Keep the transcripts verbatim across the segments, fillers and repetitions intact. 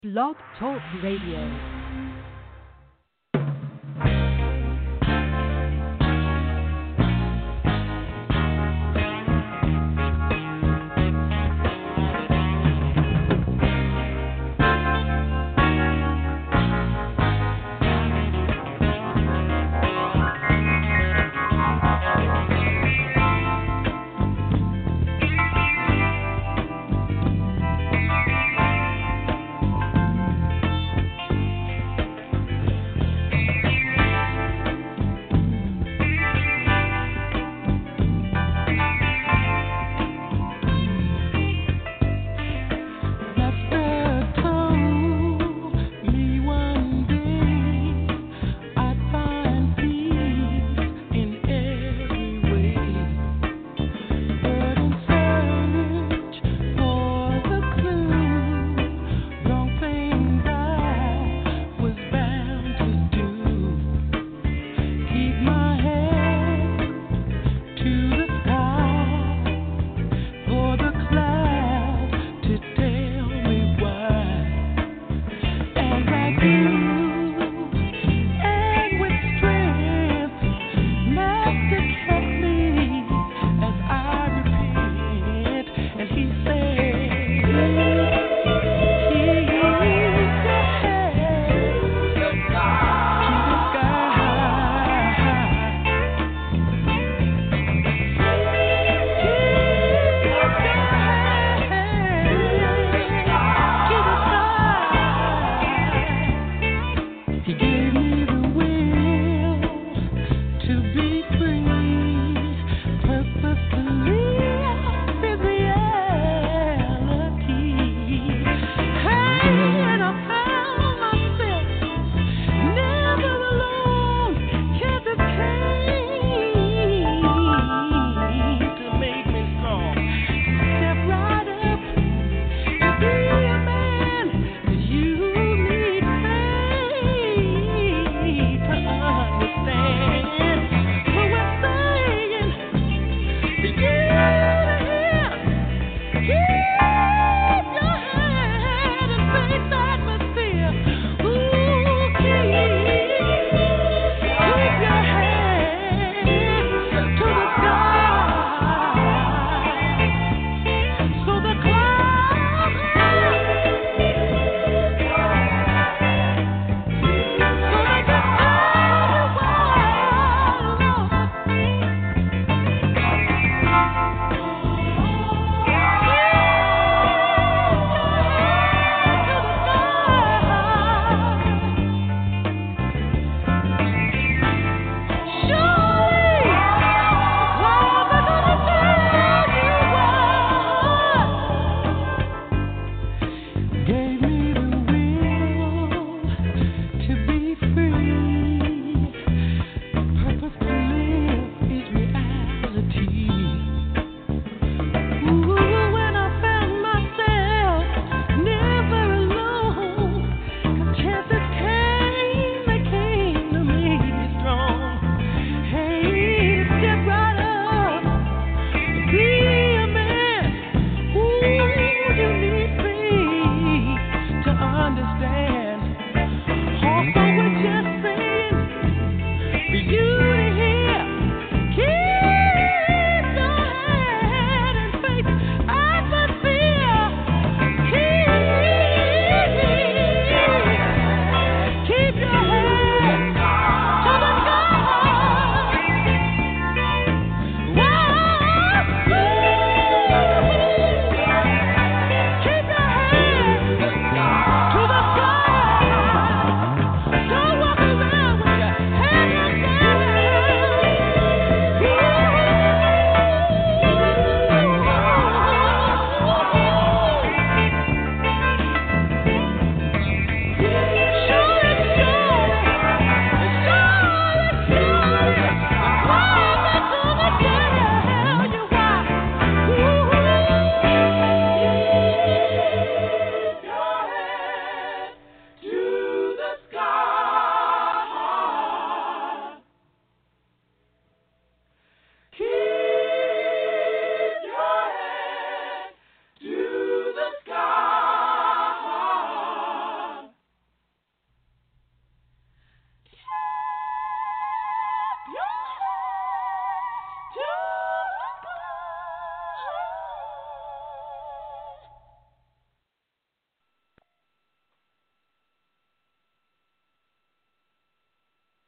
Blog Talk Radio.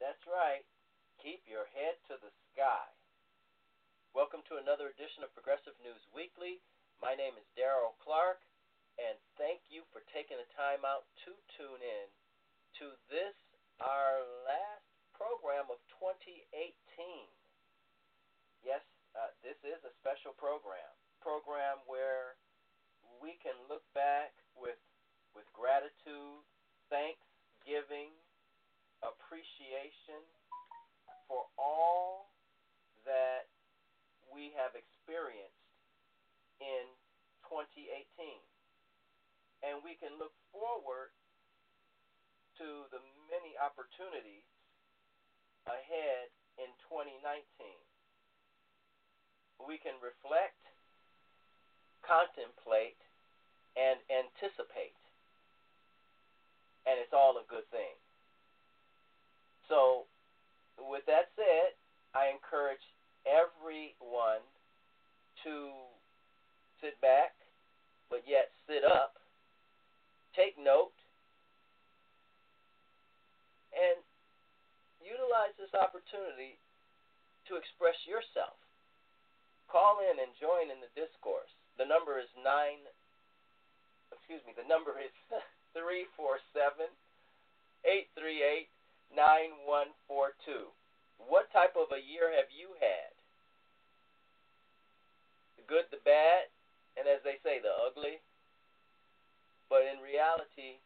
That's right. Keep your head to the sky. Welcome to another edition of Progressive News Weekly. My name is Daryl Clark, and thank you for taking the time out to tune in to this, our last program of twenty eighteen. Yes, uh, this is a special program, program where we can look back with with gratitude, thanksgiving, appreciation for all that we have experienced in twenty eighteen. And we can look forward to the many opportunities ahead in twenty nineteen. We can reflect, contemplate, and anticipate. And it's all a good thing. So, with that said, I encourage everyone to sit back, but yet sit up, take note, and utilize this opportunity to express yourself. Call in and join in the discourse. The number is nine, excuse me, the number is three four seven, eight three eight, nine one four two. What type of a year have you had? The good, the bad, and as they say, the ugly. But in reality,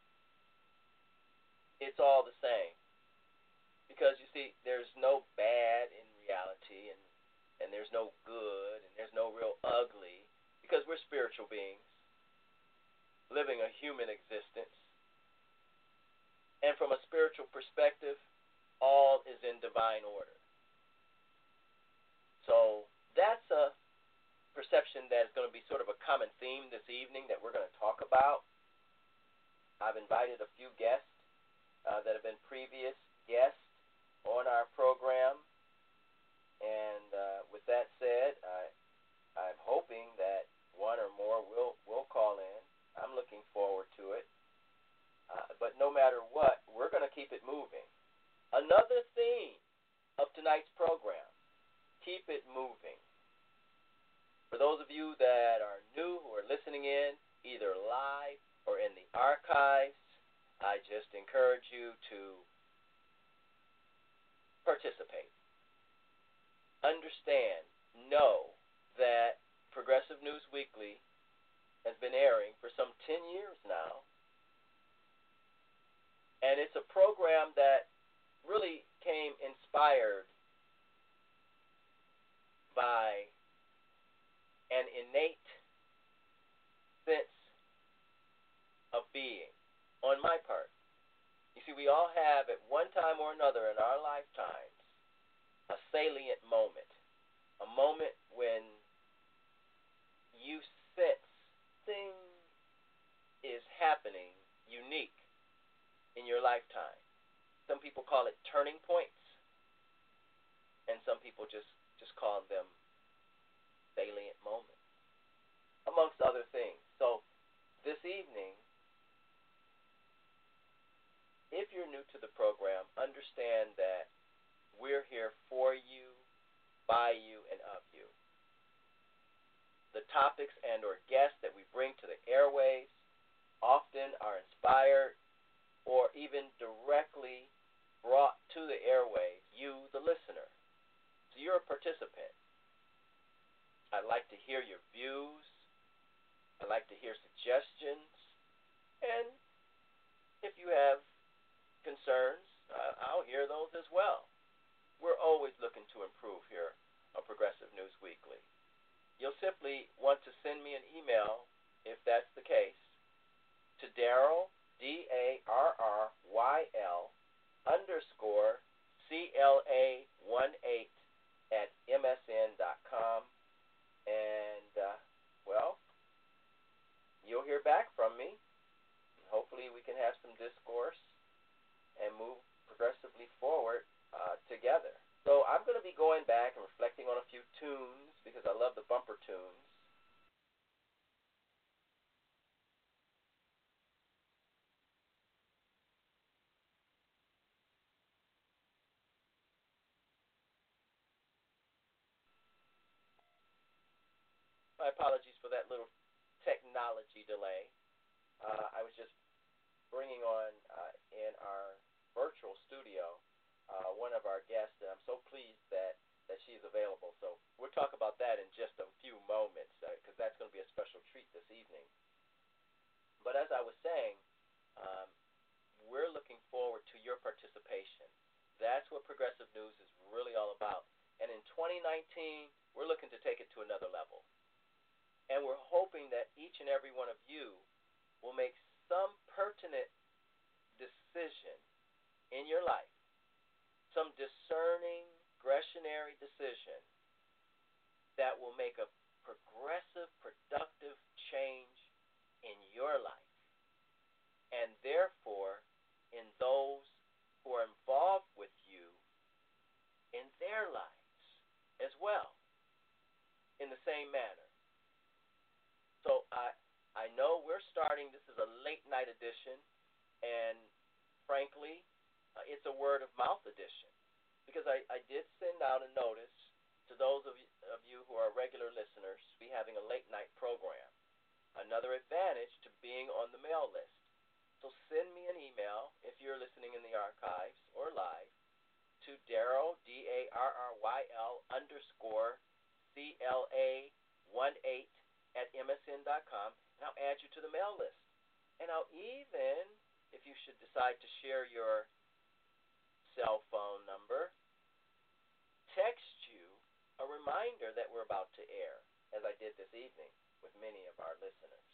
it's all the same. Because you see, there's no bad in reality, and, and there's no good, and there's no real ugly, because we're spiritual beings living a human existence. And from a spiritual perspective, all is in divine order. So that's a perception that is going to be sort of a common theme this evening that we're going to talk about. I've invited a few guests uh, that have been previous guests on our program. And uh, with that said, I, I'm hoping that one or more will, will call in. I'm looking forward to it. Uh, but no matter what, we're going to keep it moving. Another theme of tonight's program, keep it moving. For those of you that are new who are listening in, either live or in the archives, I just encourage you to participate. Understand, know that Progressive News Weekly has been airing for some ten years now. And it's a program that really came inspired by an innate sense of being on my part. You see, we all have at one time or another in our lifetimes a salient moment, a moment when you sense something is happening unique in your lifetime. Some people call it turning points, and some people just, just call them salient moments, amongst other things. So this evening, if you're new to the program, understand that we're here for you, by you, and of you. The topics and or guests that we bring to the airwaves often are inspired or even directly brought to the airwaves, you, the listener. So you're a participant. I'd like to hear your views. I'd like to hear suggestions. And if you have concerns, I'll hear those as well. We're always looking to improve here on Progressive News Weekly. You'll simply want to send me an email, if that's the case, to Darryl, D A R R Y L, underscore C L A one eight at M S N dot com. And, uh, well, you'll hear back from me. Hopefully we can have some discourse and move progressively forward uh, together. So I'm going to be going back and reflecting on a few tunes because I love the bumper tunes. my apologies for that little technology delay. Uh, I was just bringing on uh, in our virtual studio uh, one of our guests, and I'm so pleased that, that she's available. So we'll talk about that in just a few moments because uh, that's going to be a special treat this evening. But as I was saying, um, we're looking forward to your participation. That's what Progressive News is really all about. And in twenty nineteen, we're looking to take it to another level. And we're hoping that each and every one of you will make some pertinent decision in your life, some discerning, discretionary decision that will make a progressive, productive change in your life, and therefore in those who are involved with you in their lives as well, in the same manner. So I I know we're starting, this is a late night edition, and frankly, uh, it's a word of mouth edition, because I, I did send out a notice to those of you, of you who are regular listeners, be having a late night program. Another advantage to being on the mail list. So send me an email if you're listening in the archives or live to Darryl, D A R R Y L underscore C L A one eight at M S N dot com, and I'll add you to the mail list. And I'll even, if you should decide to share your cell phone number, text you a reminder that we're about to air, as I did this evening with many of our listeners.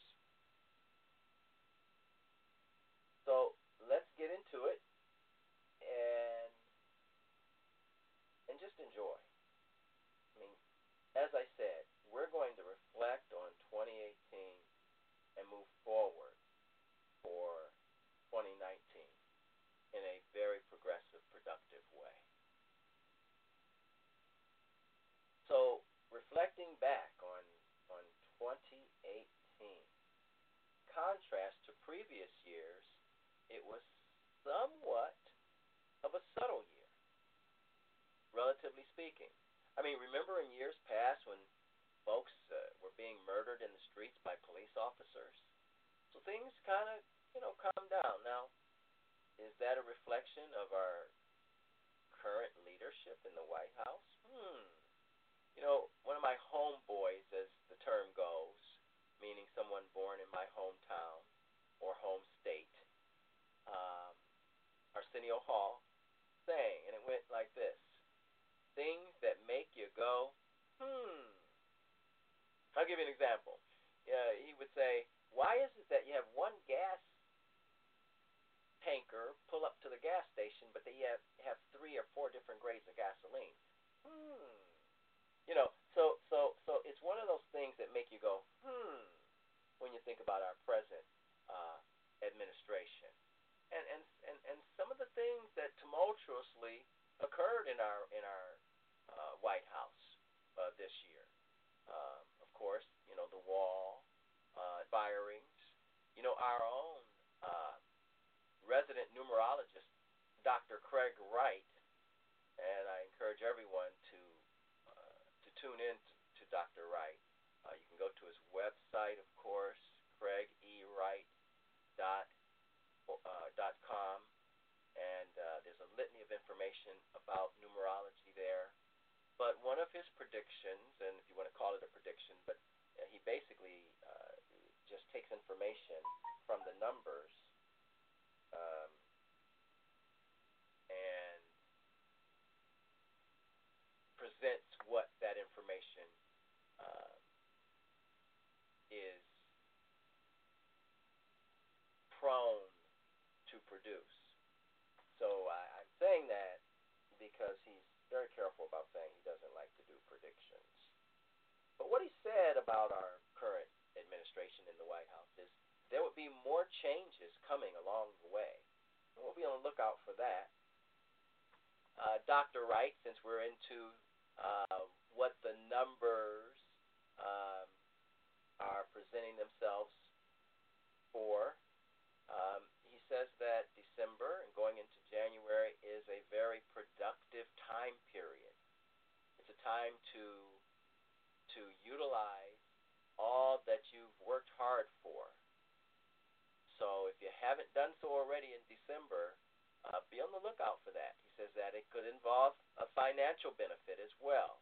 So let's get into it and and just enjoy. I mean, as I said, we're going to reflect on twenty eighteen and move forward for twenty nineteen in a very progressive, productive way. So reflecting back on on twenty eighteen, contrast to previous years, it was somewhat of a subtle year, relatively speaking. I mean, remember in years past when folks uh, were being murdered in the streets by police officers? So things kind of, you know, calmed down. Now, is that a reflection of our current leadership in the White House? Hmm. You know, one of my homeboys, as the term goes, meaning someone born in my hometown or home state, um, Arsenio Hall, sang, and it went like this: things that make you go, hmm. I'll give you an example. Yeah, he would say, why is it that you have one gas tanker pull up to the gas station, but they have, have three or four different grades of gasoline? Hmm. You know, so so so it's one of those things that make you go, hmm, when you think about our present uh, administration. And, and and and some of the things that tumultuously occurred in our in our uh, White House uh, this year. Um, of course, you know, the wall, uh, firings. You know, our own uh, resident numerologist, Doctor Craig Wright, and I encourage everyone to uh, to tune in to, to Doctor Wright. Uh, you can go to his website, of course, craig e wright dot com, and uh, there's a litany of information about numerology there. But one of his predictions, and if you want to call it a prediction, but uh, he basically uh, just takes information from the numbers um, and presents what that information uh, is prone to produce. So I, I'm saying that because he's very careful about saying he doesn't like to do predictions. But what he said about our current administration in the White House is there would be more changes coming along the way. And we'll be on the lookout for that. Uh, Doctor Wright, since we're into uh, what the numbers um, are presenting themselves for, um, he says that December and going into January is a very productive time period. It's a time to to utilize already in December, uh, be on the lookout for that. He says that it could involve a financial benefit as well.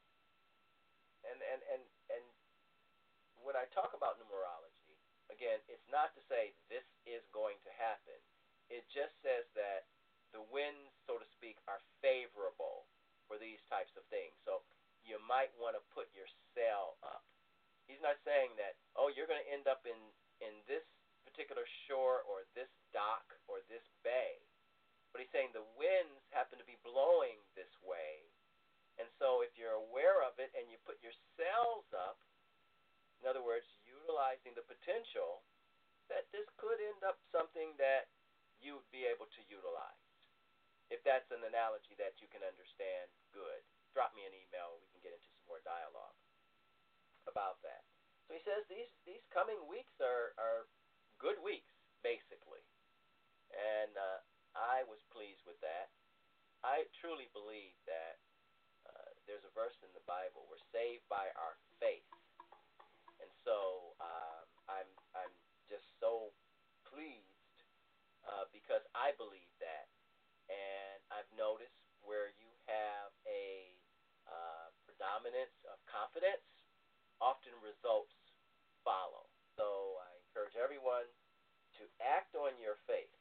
And and and and when I talk about numerology, again, it's not to say this is going to happen. It just says that the winds, so to speak, are favorable for these types of things. So you might want to put your sail up. He's not saying that, oh, you're going to end up in, in this particular shore or this dock or this bay. But he's saying the winds happen to be blowing this way. And so if you're aware of it and you put your sails up, in other words, utilizing the potential, that this could end up something that you would be able to utilize. If that's an analogy that you can understand, good. Drop me an email and we can get into some more dialogue about that. So he says these, these coming weeks are, are good weeks, basically. And uh, I was pleased with that. I truly believe that uh, there's a verse in the Bible, we're saved by our faith. And so um, I'm, I'm just so pleased uh, because I believe that. And I've noticed where you have a uh, predominance of confidence, often results follow. So I encourage everyone to act on your faith.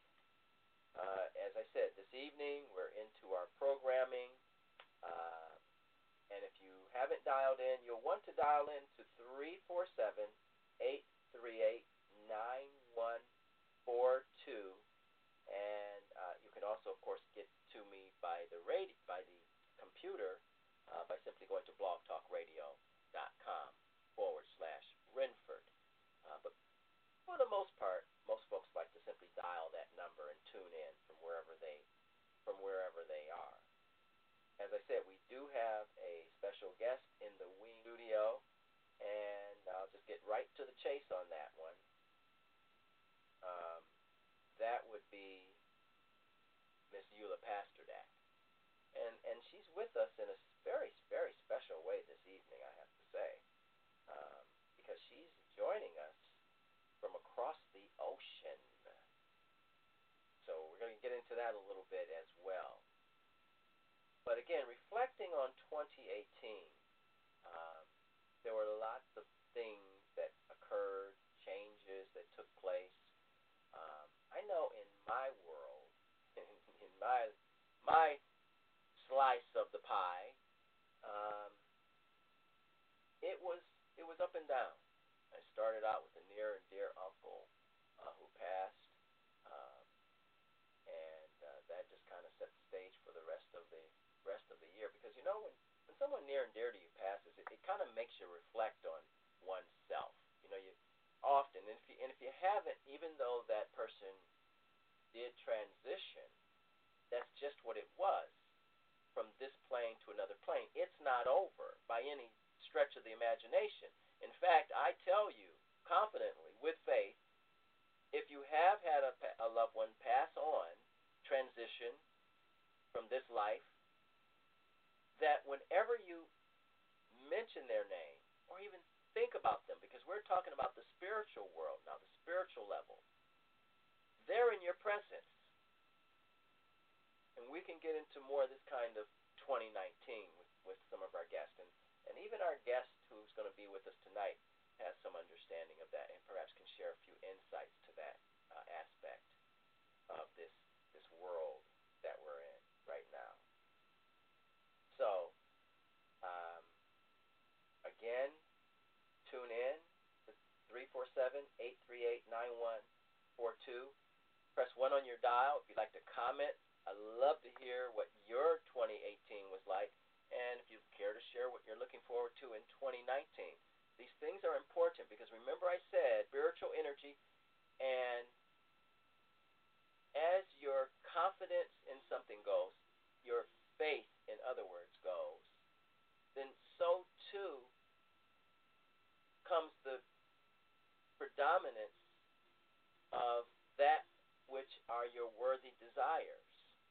Uh, as I said, this evening we're into our programming. Uh, and if you haven't dialed in, you'll want to dial in to three four seven, eight three eight, nine one four two. And uh, you can also, of course, get to me by the radio, by the computer uh, by simply going to blogtalkradio.com forward slash Renford. Uh, but for the most part, most folks like to simply dial that number and tune in from wherever they from wherever they are. As I said, we do have a special guest in the wing studio, and I'll just get right to the chase on that one. Um, that would be Miss Eula Pasternak. And and she's with us in a very, very special way this evening, I have to say, um, because she's joining us from across the ocean. So we're going to get into that a little bit as well. But again, reflecting on twenty eighteen, um, there were lots of things that occurred, changes that took place. Um, I know in my world, in, in my my slice of the pie, um, it was it was up and down. I started out with a near and dear uncle uh, who passed, um, and uh, that just kind of set the stage for the rest of the rest of the year. Because you know, when, when someone near and dear to you passes, it, it kind of makes you reflect on oneself. You know, you often, and if you, and if you haven't, even though that person did transition, that's just what it was, from this plane to another plane. It's not over by any stretch of the imagination. In fact, I tell you confidently, with faith, if you have had a, a loved one pass on, transition from this life, that whenever you mention their name or even think about them, because we're talking about the spiritual world now, the spiritual level, they're in your presence. And we can get into more of this kind of twenty nineteen with, with some of our guests. And, and even our guest who's going to be with us tonight has some understanding of that and perhaps can share a few insights to that uh, aspect of this this world that we're in right now. So, um, again, tune in to three four seven, eight three eight, nine one four two. Press one on your dial if you'd like to comment. I'd love to hear what your twenty eighteen was like, and if you care to share what you're looking forward to in twenty nineteen. These things are important because remember I said spiritual energy, and as your confidence in something goes, your faith, in other words, goes, then so too comes the predominance of that which are your worthy desires.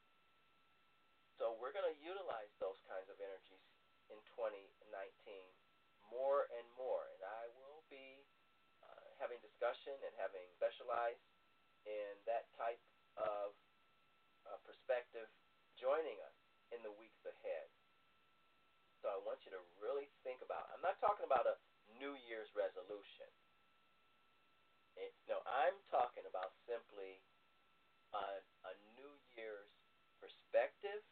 So we're going to utilize those kinds of energies in twenty nineteen more and more. And I will be uh, having discussion and having specialized in that type of uh, perspective joining us in the weeks ahead. So I want you to really think about, I'm not talking about a New Year's resolution. It, no, I'm talking about simply a, a New Year's perspective,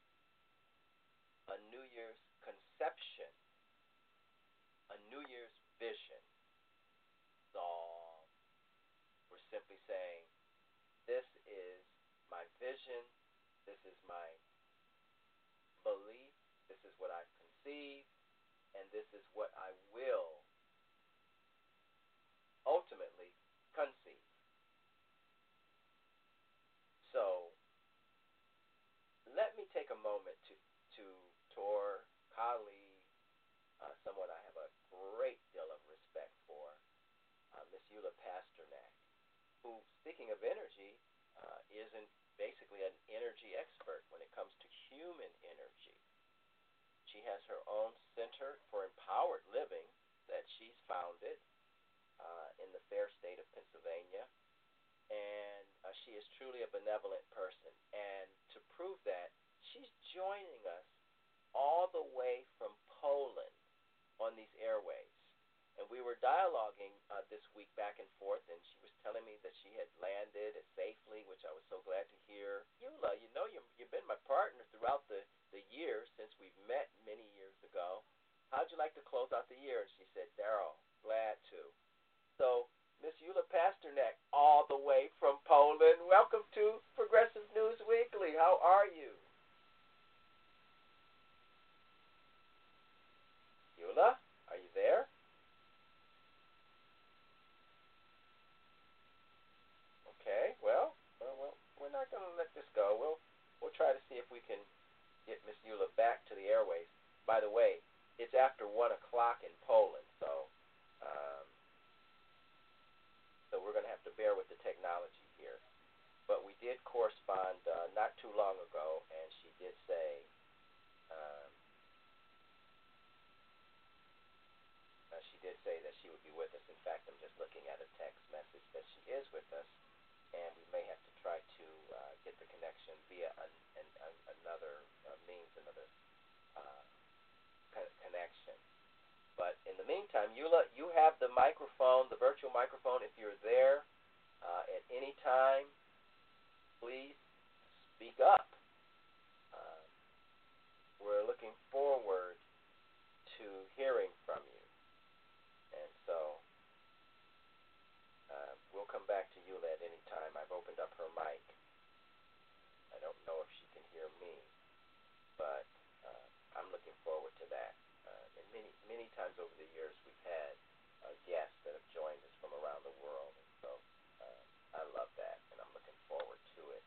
a New Year's conception, a New Year's vision. So we're simply saying, this is my vision, this is my belief, this is what I've conceived, and this is what I will ultimately conceive. So let me take a moment to, to Tor, colleague, uh, someone I have a great deal of respect for, uh, Miss Eula Pasternak, who, speaking of energy, uh, is an, basically an energy expert when it comes to human energy. She has her own center for empowered living that she's founded uh, in the fair state of Pennsylvania, and uh, she is truly a benevolent person. And to prove that, she's joining us all the way from Poland on these airways. And we were dialoguing uh, this week back and forth, and she was telling me that she had landed safely, which I was so glad to hear. Eula, you know, you, you've been my partner throughout the, the years since we've met many years ago. How'd you like to close out the year? And she said, Daryl, glad to. So, Miss Eula Pasternak, all the way from Poland, welcome to Progressive News Weekly. How are you? Eula, are you there? Okay, well, well, well we're not going to let this go. We'll we'll try to see if we can get Miss Eula back to the airways. By the way, it's after one o'clock in Poland, so um, so we're going to have to bear with the technology here. But we did correspond uh, not too long ago, and she did say um, uh, she did say that she would be with us. In fact, I'm just looking at a text message that she is with us, and we may have to try to uh, get the connection via an, an, an, another uh, means, another uh, co- connection. But in the meantime, Eula, you have the microphone, the virtual microphone. If you're there uh, at any time, please speak up. Uh, we're looking forward to hearing from you. And so uh, we'll come back to Eula at any time. I've opened up her mic. I don't know if she can hear me, but uh, I'm looking forward to that. Uh, and many, many times over the years, we've had uh, guests that have joined us from around the world, and so uh, I love that, and I'm looking forward to it.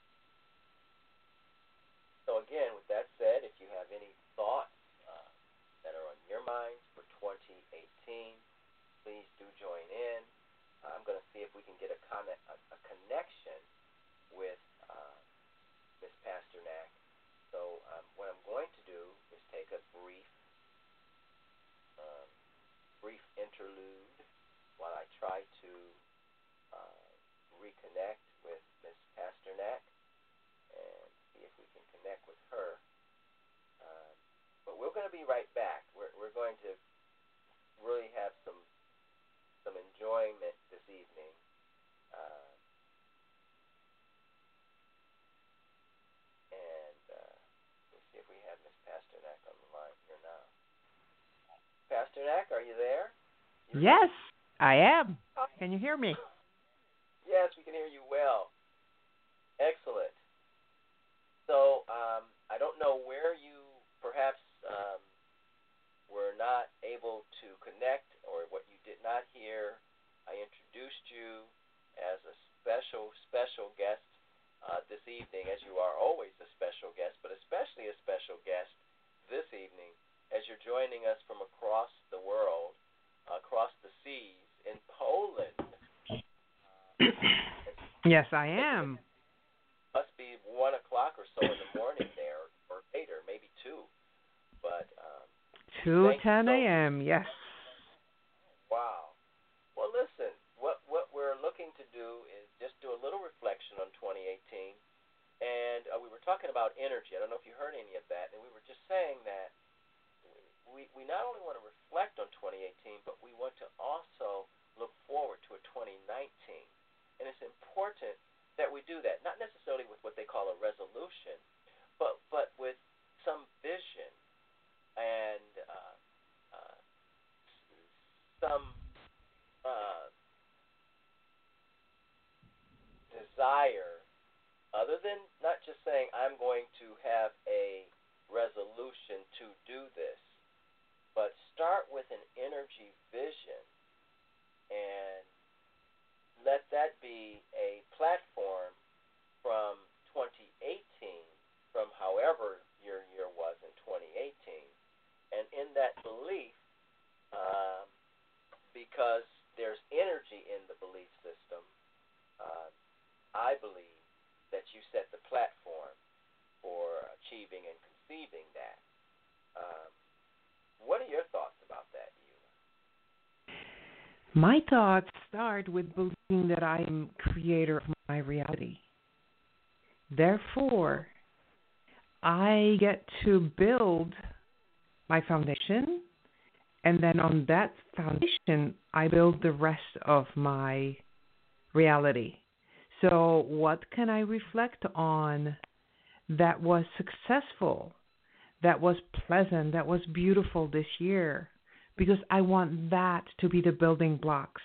So again, with that said, if you have any thoughts uh, that are on your minds for twenty eighteen, please do join in. Uh, I'm going to see if we can get a, con- a, a connection with uh, Miz Pasternak. So um, what I'm going to do is take a brief, um, brief interlude while I try to uh, reconnect with Miz Pasternak and see if we can connect with her. Um, but we're going to be right back. We're we're going to really have some some enjoyment this evening. Uh, and uh, let's see if we have Miss Pasternak on the line here now. Pasternak, are you there? You Yes, I am. Oh. Can you hear me? Yes, we can hear you well. Excellent. So um, I don't know where you perhaps um, were not able to connect or what you did not hear. I introduced you as a special, special guest uh, this evening, as you are always a special guest, but especially a special guest this evening as you're joining us from across the world, across the seas in Poland. Yes, I am. Must be one o'clock or so in the morning there, or later, maybe two. But um, two thank ten you so a.m., yes. Wow. Well, listen, what what we're looking to do is just do do a little reflection on twenty eighteen, and uh, we were talking about energy. I don't know if you heard any of that, and we were just saying that we, we not only want to reflect on twenty eighteen, but we want to also look forward to a twenty nineteen. And it's important that we do that, not necessarily with what they call a resolution, but, but with some vision and uh, uh, some uh, desire, other than not just saying I'm going to have a resolution to do this, but start with an energy vision and let that be a platform from twenty eighteen, from however your year was in twenty eighteen, and in that belief, um, because there's energy in the belief system, uh, I believe that you set the platform for achieving and conceiving that. Um, what are your thoughts about that, you? My thoughts start with believing that I am creator of my reality. Therefore, I get to build my foundation, and then on that foundation, I build the rest of my reality. So what can I reflect on that was successful, that was pleasant, that was beautiful this year? Because I want that to be the building blocks.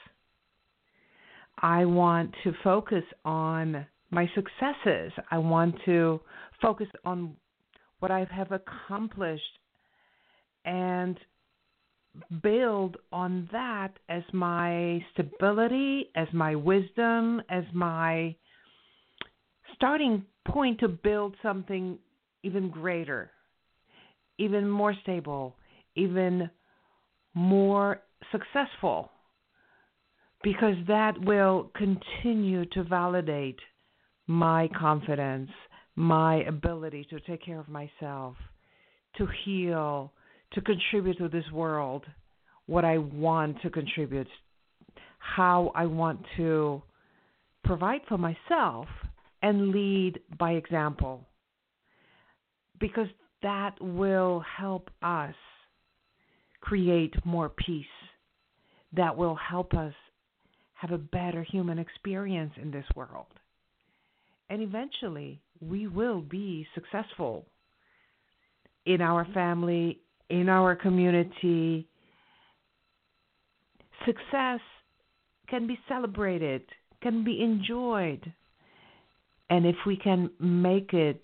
I want to focus on my successes. I want to focus on what I have accomplished and build on that as my stability, as my wisdom, as my starting point to build something even greater, even more stable, even more successful, because that will continue to validate my confidence, my ability to take care of myself, to heal, to contribute to this world, what I want to contribute, how I want to provide for myself and lead by example, because that will help us create more peace. That will help us have a better human experience in this world. And eventually, we will be successful in our family, in our community. Success can be celebrated, can be enjoyed. And if we can make it,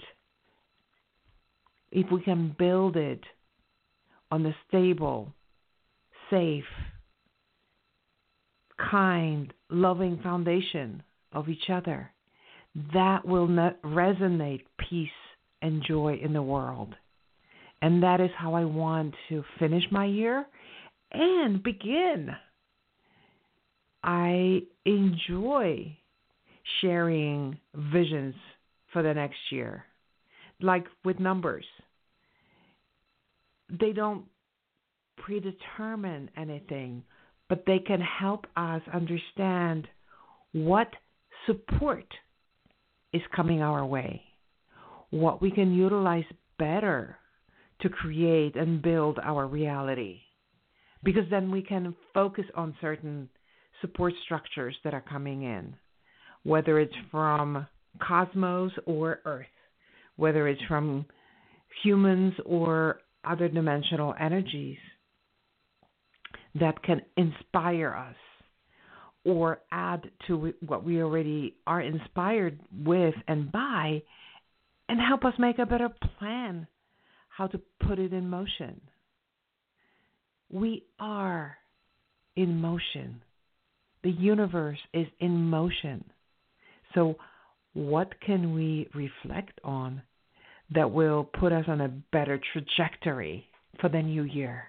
if we can build it on a stable, safe, kind, loving foundation of each other, that will not resonate peace and joy in the world. And that is how I want to finish my year and begin. I enjoy sharing visions for the next year, like with numbers. They don't predetermine anything, but they can help us understand what support is coming our way, what we can utilize better to create and build our reality. Because then we can focus on certain support structures that are coming in, whether it's from cosmos or Earth, whether it's from humans or other dimensional energies that can inspire us or add to what we already are inspired with and by, and help us make a better plan how to put it in motion. We are in motion. The universe is in motion. So what can we reflect on that will put us on a better trajectory for the new year?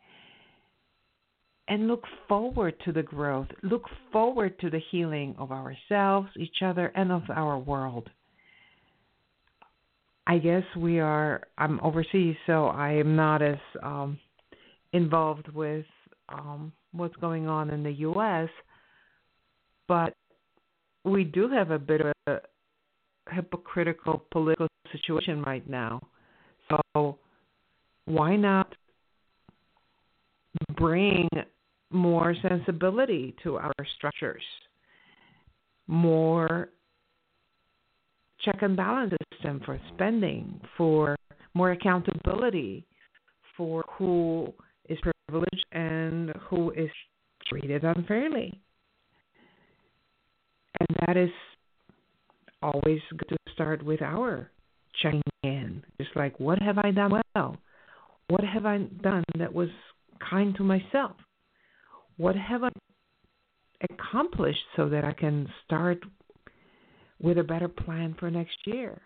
And look forward to the growth. Look forward to the healing of ourselves, each other, and of our world. I guess we are, I'm overseas, so I am not as um, involved with um, what's going on in the U S, but we do have a bit of a hypocritical political situation right now. So why not bring more sensibility to our structures, more check and balance system for spending, for more accountability for who is privileged and who is treated unfairly. And that is always good to start with our checking in. Just like, what have I done well? What have I done that was kind to myself? What have I accomplished so that I can start with a better plan for next year?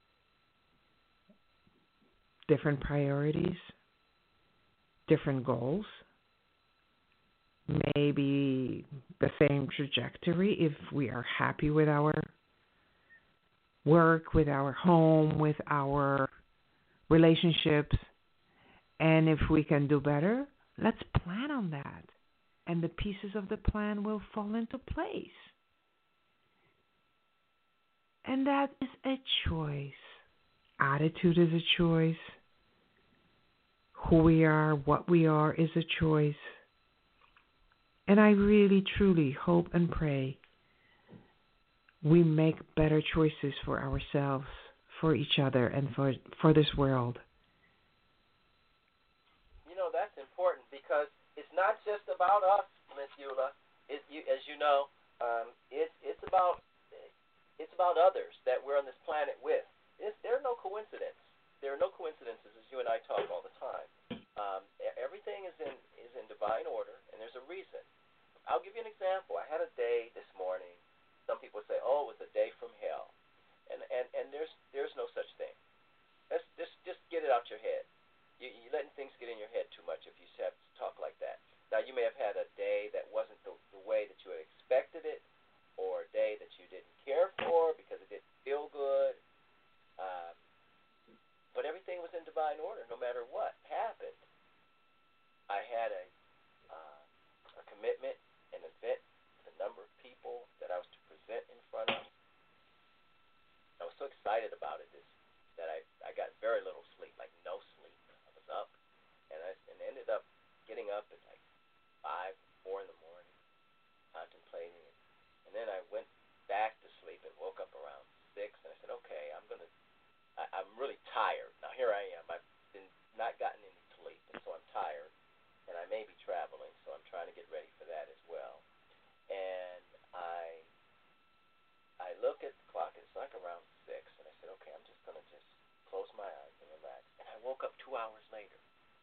Different priorities, different goals, maybe the same trajectory if we are happy with our work, with our home, with our relationships. And if we can do better, let's plan on that. And the pieces of the plan will fall into place. And that is a choice. Attitude is a choice. Who we are, what we are is a choice. And I really, truly hope and pray we make better choices for ourselves, for each other, and for, for this world. You know, that's important because it's not just about us, Miss Eula. It, you, as you know, um, it, it's about it's about others that we're on this planet with. It's, there are no coincidences. There are no coincidences, as you and I talk all the time. Um, everything is in is in divine order, and there's a reason. I'll give you an example. I had a day this morning. Some people say, "Oh, it was a day from hell," and and, and there's there's no such thing. Let's just just get it out your head. You, you're letting things get in your head too much if you have to talk like that. Now, you may have had a day that wasn't the, the way that you had expected it, or a day that you didn't care for because it didn't feel good. Um, but everything was in divine order, no matter what happened. I had a uh, a commitment, an event, with a number of people that I was to present in front of. I was so excited about it this, that I, I got very little sleep, like no sleep. I was up, and I and ended up getting up at like five, four in the morning, contemplating it. And then I went back to sleep and woke up around six, and I said, okay, I'm gonna. I, I'm really tired now. Here I am. I've been not gotten any sleep, and so I'm tired, and I may be traveling, so I'm trying to get ready for that as well. And I I look at the clock, and it's like around six, and I said, okay, I'm just gonna just close my eyes and relax. And I woke up two hours later.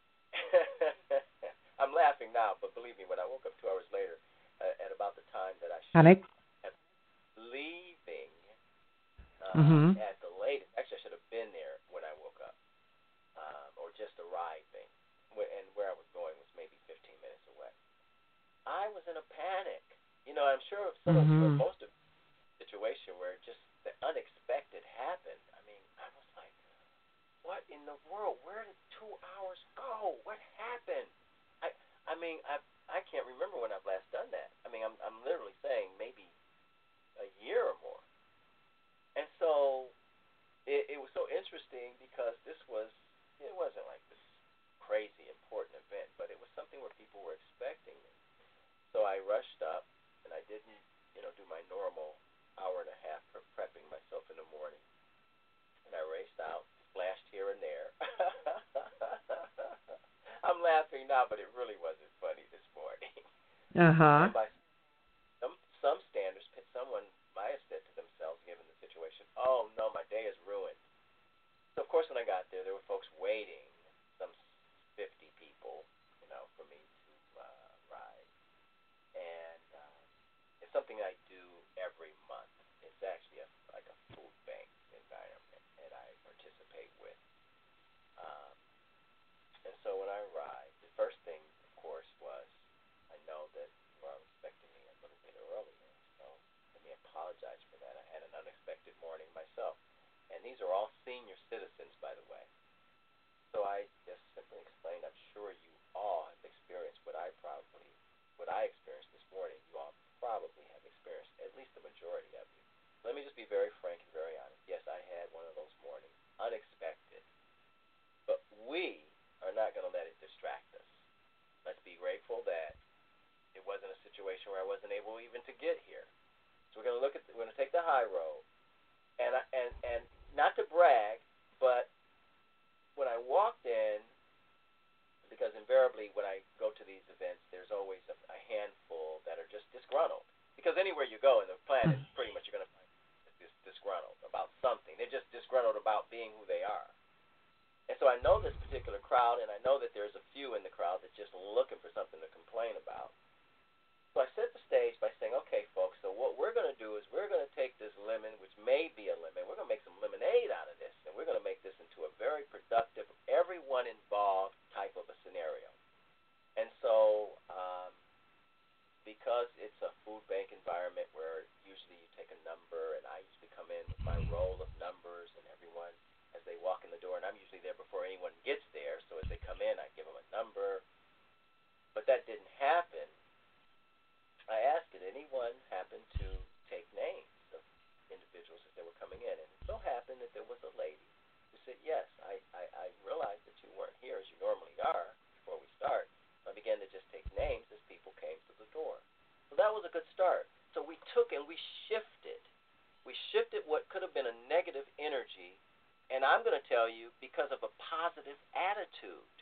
I'm laughing now, but believe me, when I woke up two hours later, uh, at about the time that I should Panic. have leaving uh, Mm-hmm. at the latest, actually I should have been there when I woke up, um, or just arriving, and where I was going was maybe fifteen minutes away. I was in a panic. You know, I'm sure some of you, or Mm-hmm. most of you, situation where just the unexpected happened. I mean, I was like, what in the world? Where did two hours go? What happened? I I mean, I I can't remember when I've last done that. I mean, I'm I'm literally saying maybe a year or more. And so it, it was so interesting because this was, it wasn't like this crazy important event, but it was something where people were expecting me. So I rushed up, and I didn't, you know, do my normal hour and a half for prepping myself in the morning. And I raced out, splashed here and there. I'm laughing now, but it really wasn't funny this morning. Uh-huh. And by some, some standards, someone might have said to themselves, given the situation, oh, no, my day is ruined. So, of course, when I got there, there were folks waiting, some fifty people, you know, for me to uh, ride. And um, it's something I do every month. It's actually a, like a food bank environment that I participate with. Um, and so when I arrived, the first thing, of course, was I know that you are expecting me a little bit earlier. So let me apologize for that. I had an unexpected morning myself. And these are all senior citizens, by the way. So entitled about being who they are. And so I know this particular crowd, and I know that there's a few in the crowd that just looking for something to complain about. So I set the stage by saying, okay, folks, so what we're going to do is we're going to take this lemon, which may be a lemon, we're going to make some lemonade out of this, and we're going to make this into a very productive, everyone involved type of a scenario. And so um, because it's a food bank environment where usually you take a number, and I usually come in with my roll of numbers, and everyone, as they walk in the door, and I'm usually there before anyone gets there, so as they come in, I give them a number. But that didn't happen. I asked, did anyone happen to take names of individuals as they were coming in? And it so happened that there was a lady who said, yes, I, I, I realized that you weren't here as you normally are before we start. I began to just take names as people came to the door. So that was a good start. So we took and we shifted. We shifted what could have been a negative energy, and I'm going to tell you, because of a positive attitude,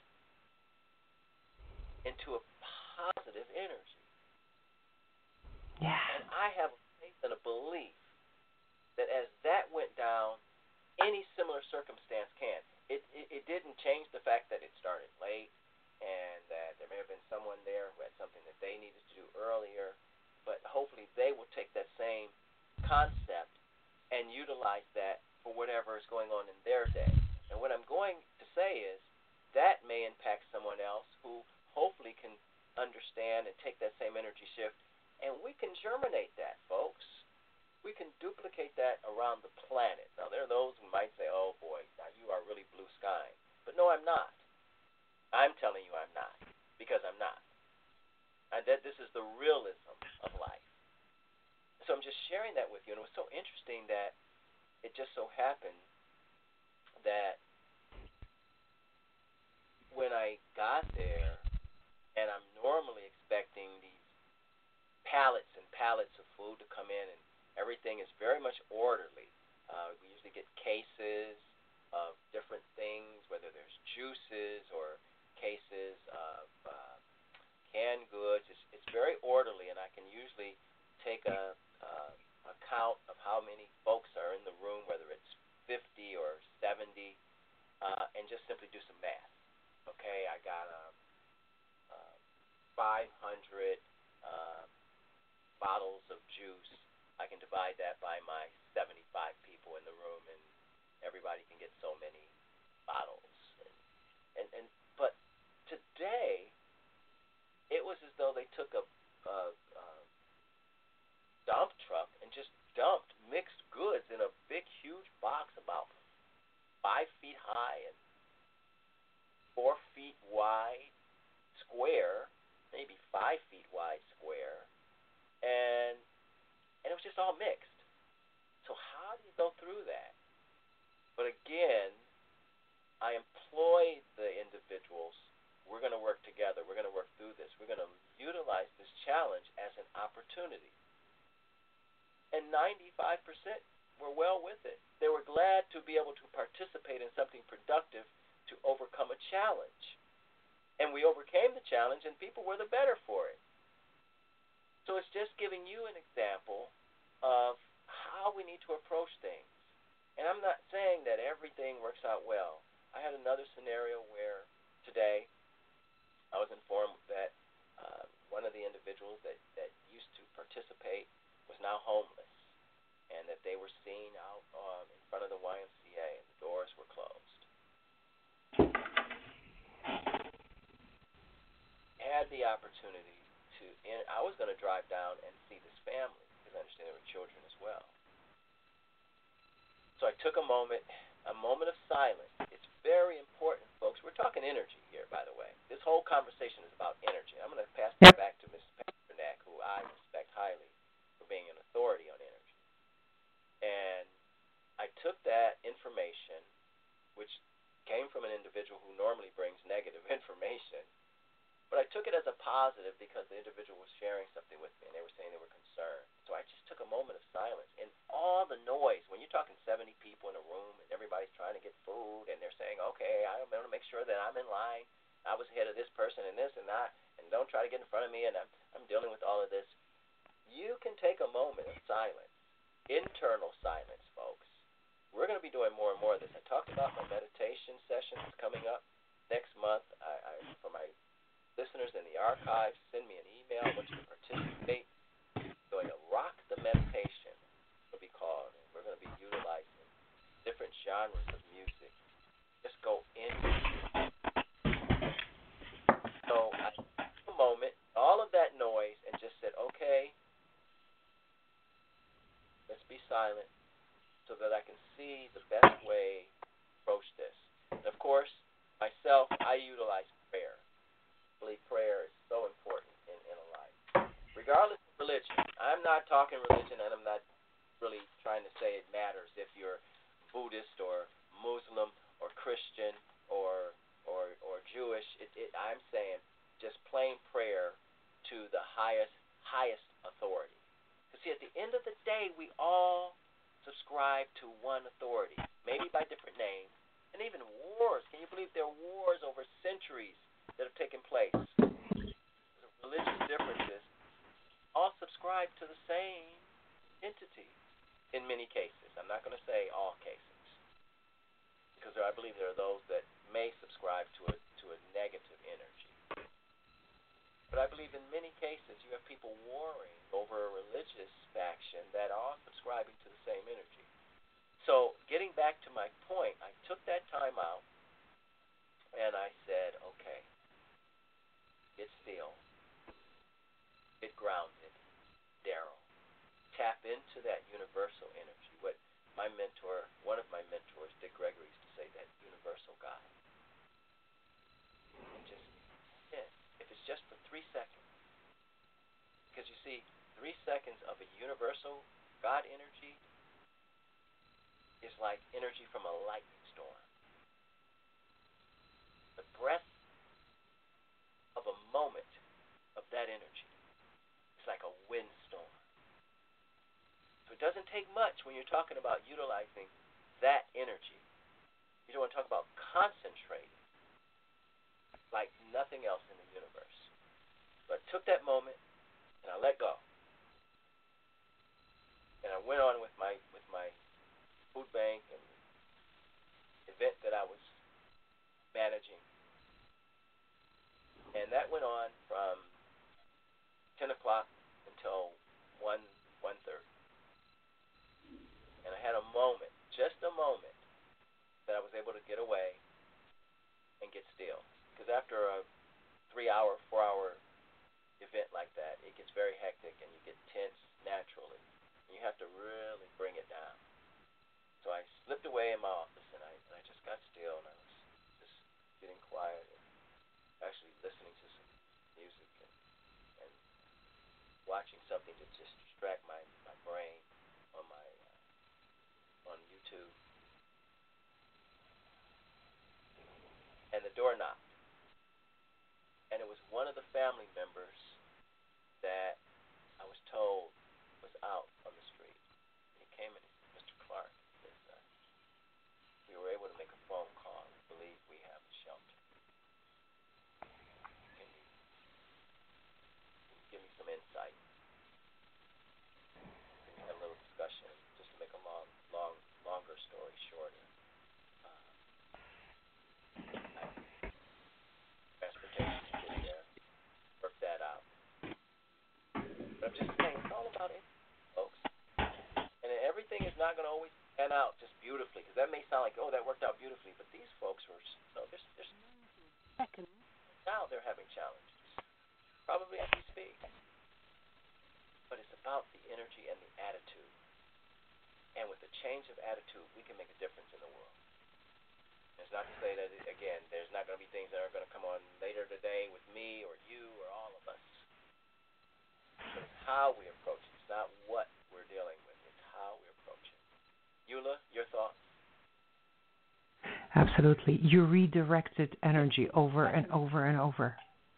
into a positive energy. Yeah. And I have a faith and a belief that as that went down, any similar circumstance can. It, it it didn't change the fact that it started late and that there may have been someone there who had something that they needed to do earlier, but hopefully they will take that same concept and utilize that for whatever is going on in their day. And what I'm going to say is that may impact someone else who hopefully can understand and take that same energy shift. And we can germinate that, folks. We can duplicate that around the planet. Now, there are those who might say, oh, boy, now you are really blue skying. But no, I'm not. I'm telling you I'm not, because I'm not. And that this is the realism of life. So I'm just sharing that with you. And it was so interesting that it just so happened that when I got there, and I'm normally expecting these pallets and pallets of food to come in, and everything is very much orderly. Uh, we usually get cases of different things, whether there's juices or cases of uh, canned goods. It's, it's very orderly, and I can usually take a, uh, a count of how many folks are in the room, whether it's fifty or seventy, uh, and just simply do some math. Okay, I got a, a five hundred uh, bottles of juice. I can divide that by my seventy-five people in the room, and everybody can get so many bottles. And, and, and but today, it was as though they took a, a, a dump truck and just dumped mixed goods in a big, huge box about five feet high and four feet wide square, maybe five feet wide square. And and it was just all mixed. So how do you go through that? But again, I employ the individuals. We're going to work together. We're going to work through this. We're going to utilize this challenge as an opportunity. And ninety-five percent were well with it. They were glad to be able to participate in something productive to overcome a challenge. And we overcame the challenge, and people were the better for it. So it's just giving you an example of how we need to approach things. And I'm not saying that everything works out well. I had another scenario where today I was informed that uh, one of the individuals that, that used to participate was now homeless, and that they were seen out um, in front of the Y M C A, and the doors were closed. Had the opportunity to, and I was going to drive down and see this family, because I understand there were children as well. So I took a moment, a moment of silence. It's very important, folks. We're talking energy here, by the way. This whole conversation is about energy. I'm going to pass that back to Miz Pasternak, who I respect highly for being an authority on energy. And I took that information, which came from an individual who normally brings negative information, but I took it as a positive because the individual was sharing something with me, and they were saying they were concerned. So I just took a moment of silence. And all the noise, when you're talking seventy people in a room and everybody's trying to get food, and they're saying, okay, I want to make sure that I'm in line. I was ahead of this person and this and that, and don't try to get in front of me, and I'm, I'm dealing with all of this. You can take a moment of silence, internal silence, folks, we're going to be doing more and more of this. I talked about my meditation sessions coming up next month. I, I for my listeners in the archives, send me an email. I want you to participate. We're going to rock the meditation, it'll be called. And we're going to be utilizing different genres of music. Just go in. So I took a moment, all of that noise, and just said, okay, let's be silent so that I can see the best way to approach this. And of course, myself, I utilize prayer. I believe prayer is so important in, in a life. Regardless of religion, I'm not talking religion, and I'm not really trying to say it matters if you're Buddhist or Muslim or Christian or or, or Jewish. It, it, I'm saying just plain prayer to the highest highest authority. Because see, at the end of the day, we all subscribe to one authority, maybe by different names, and even wars. Can you believe there are wars over centuries that have taken place? The religious differences all subscribe to the same entity in many cases. I'm not going to say all cases, because I believe there are those that may subscribe to a to a negative energy. But I believe in many cases you have people warring over a religious faction that are all subscribing to the same energy. So getting back to my point, I took that time out and I said, okay, get still, get grounded, Daryl. Tap into that universal energy. What my mentor, one of my mentors, Dick Gregory, used to say, that universal God. And just, yeah, if it's just for three seconds. Because you see, three seconds of a universal God energy is like energy from a lightning storm. The breath of a moment of that energy is like a windstorm. So it doesn't take much when you're talking about utilizing that energy. You don't want to talk about concentrating like nothing else in the universe. So I took that moment and I let go. And I went on with my with my food bank and event that I was managing. And that went on from ten o'clock until one, one thirty. And I had a moment, just a moment, that I was able to get away and get still. Because after a three-hour, four-hour event like that, it gets very hectic and you get tense naturally. And you have to really bring it down. So I slipped away in my office and I, and I just got still and I was just getting quiet and actually listening to some music and, and watching something to just distract my, my brain on my uh, on YouTube. And the door knocked. And it was one of the family members that I was told was out on the street. He came in, Mister Clark, he says, uh, we were able to make a phone call. I believe we have a shelter. Can you, can you give me some insight? Can we have a little discussion, just to make a long, long, longer story shorter? Uh, I, transportation to get there, work that out. But I'm just saying, it's all about it, folks. And everything is not going to always pan out just beautifully, because that may sound like, oh, that worked out beautifully, but these folks were, no, there's, there's, now they're having challenges, probably as we speak. But it's about the energy and the attitude. And with the change of attitude, we can make a difference in the world. It's not to say that, again, there's not going to be things that are going to come on later today with me or you or all of us. But it's how we approach it. It's not what we're dealing with. It's how we approach it. Eula, your thoughts? Absolutely. You redirected energy over and over and over.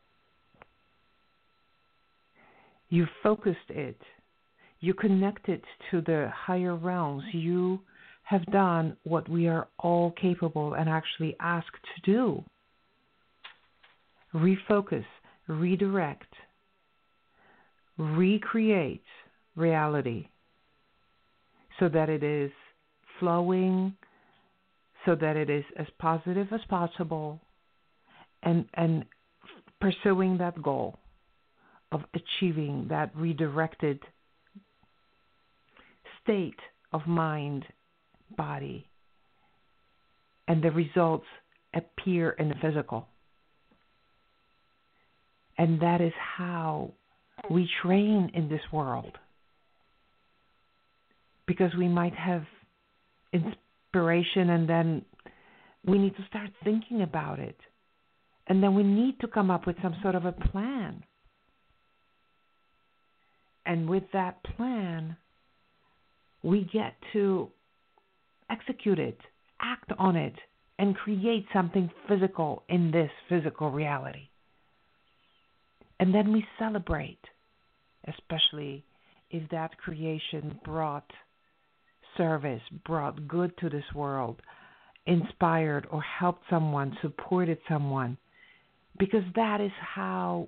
You focused it. You connected to the higher realms. You have done what we are all capable and actually asked to do. Refocus, redirect, recreate reality so that it is flowing so that it is as positive as possible, and and pursuing that goal of achieving that redirected state of mind, body, and the results appear in the physical. And that is how we train in this world. Because we might have inspiration and then we need to start thinking about it. And then we need to come up with some sort of a plan. And with that plan, we get to execute it, act on it, and create something physical in this physical reality. And then we celebrate, especially if that creation brought service, brought good to this world, inspired or helped someone, supported someone, because that is how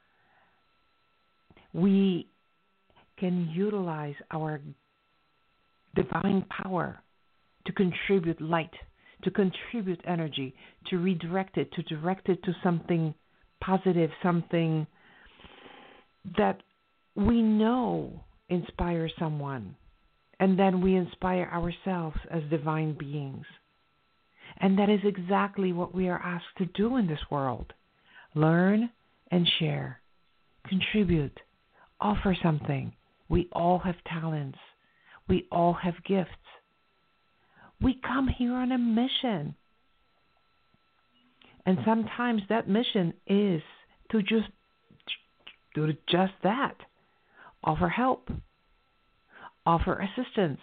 we can utilize our divine power to contribute light, to contribute energy, to redirect it, to direct it to something positive, something that we know inspires someone. And then we inspire ourselves as divine beings. And that is exactly what we are asked to do in this world. Learn and share. Contribute. Offer something. We all have talents. We all have gifts. We come here on a mission. And sometimes that mission is to just do just that. Offer help. Offer assistance.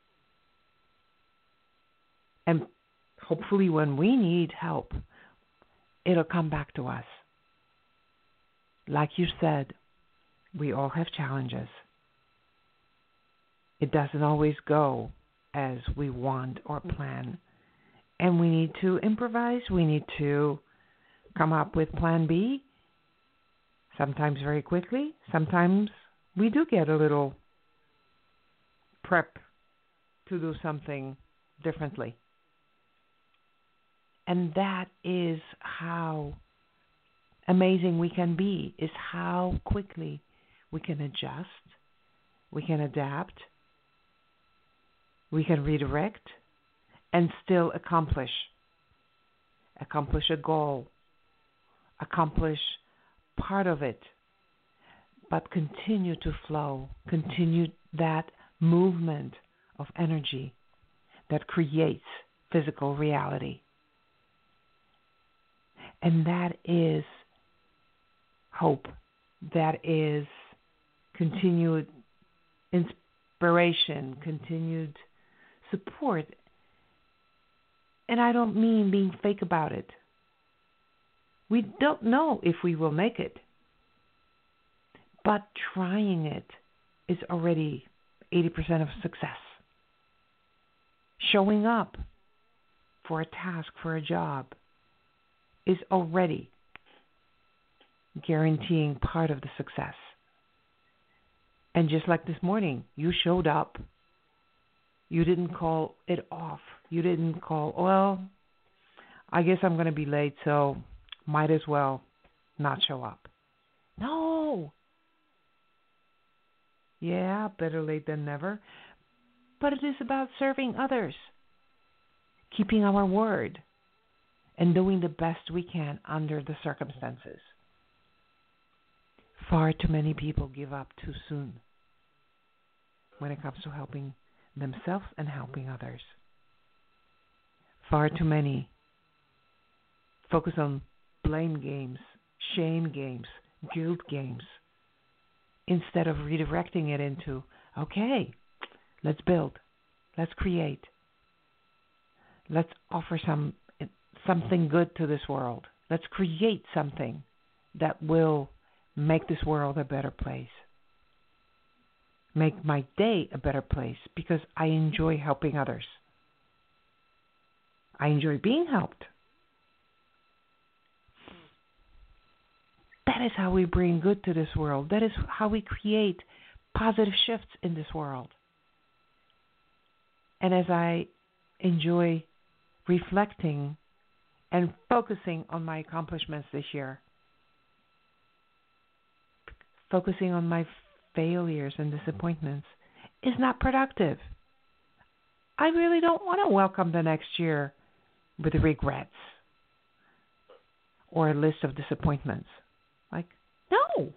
And hopefully when we need help, it'll come back to us. Like you said, we all have challenges. It doesn't always go as we want or plan. And we need to improvise. We need to come up with plan B. Sometimes very quickly. Sometimes we do get a little prep to do something differently. And that is how amazing we can be, is how quickly we can adjust, we can adapt, we can redirect, and still accomplish. Accomplish a goal, accomplish part of it, but continue to flow, continue that movement of energy that creates physical reality. And that is hope. That is continued inspiration, continued support. And I don't mean being fake about it. We don't know if we will make it. But trying it is already eighty percent of success. Showing up for a task, for a job, is already guaranteeing part of the success. And just like this morning, you showed up. You didn't call it off. You didn't call, well, I guess I'm going to be late, so might as well not show up. No. Yeah, better late than never. But it is about serving others, keeping our word, and doing the best we can under the circumstances. Far too many people give up too soon when it comes to helping themselves and helping others. Far too many focus on blame games, shame games, guilt games, instead of redirecting it into, okay, let's build, let's create, let's offer some something good to this world. Let's create something that will make this world a better place. Make my day a better place because I enjoy helping others. I enjoy being helped. That is how we bring good to this world. That is how we create positive shifts in this world. And as I enjoy reflecting and focusing on my accomplishments this year, focusing on my failures and disappointments is not productive. I really don't want to welcome the next year with regrets or a list of disappointments. Like, no.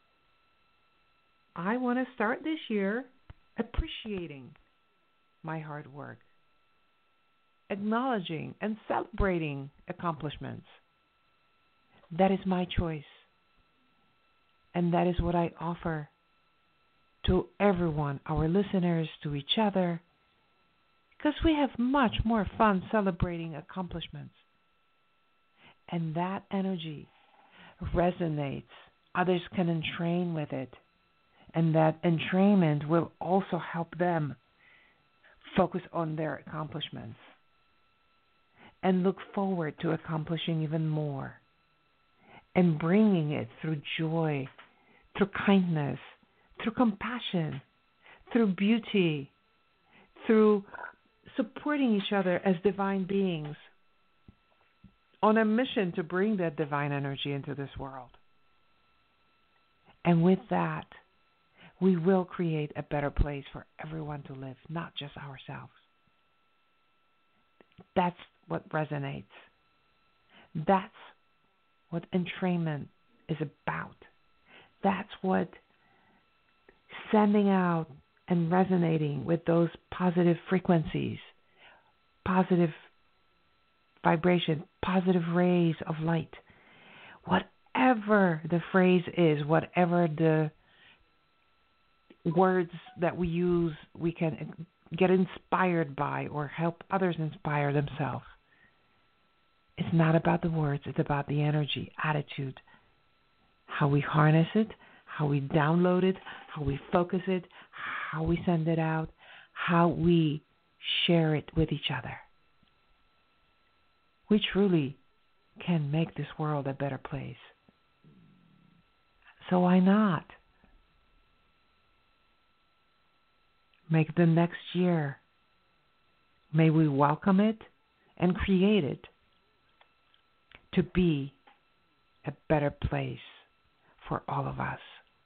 I want to start this year appreciating my hard work, acknowledging and celebrating accomplishments. That is my choice. And that is what I offer to everyone, our listeners, to each other, because we have much more fun celebrating accomplishments. And that energy resonates. Others can entrain with it. And that entrainment will also help them focus on their accomplishments and look forward to accomplishing even more and bringing it through joy, through kindness, through compassion, through beauty, through supporting each other as divine beings on a mission to bring that divine energy into this world. And with that, we will create a better place for everyone to live, not just ourselves. That's what resonates. That's what entrainment is about. That's what sending out and resonating with those positive frequencies, positive vibration, positive rays of light. Whatever the phrase is, whatever the words that we use, we can get inspired by or help others inspire themselves. It's not about the words, it's about the energy, attitude, how we harness it, how we download it, how we focus it, how we send it out, how we share it with each other. We truly can make this world a better place. So why not make the next year, may we welcome it and create it to be a better place for all of us.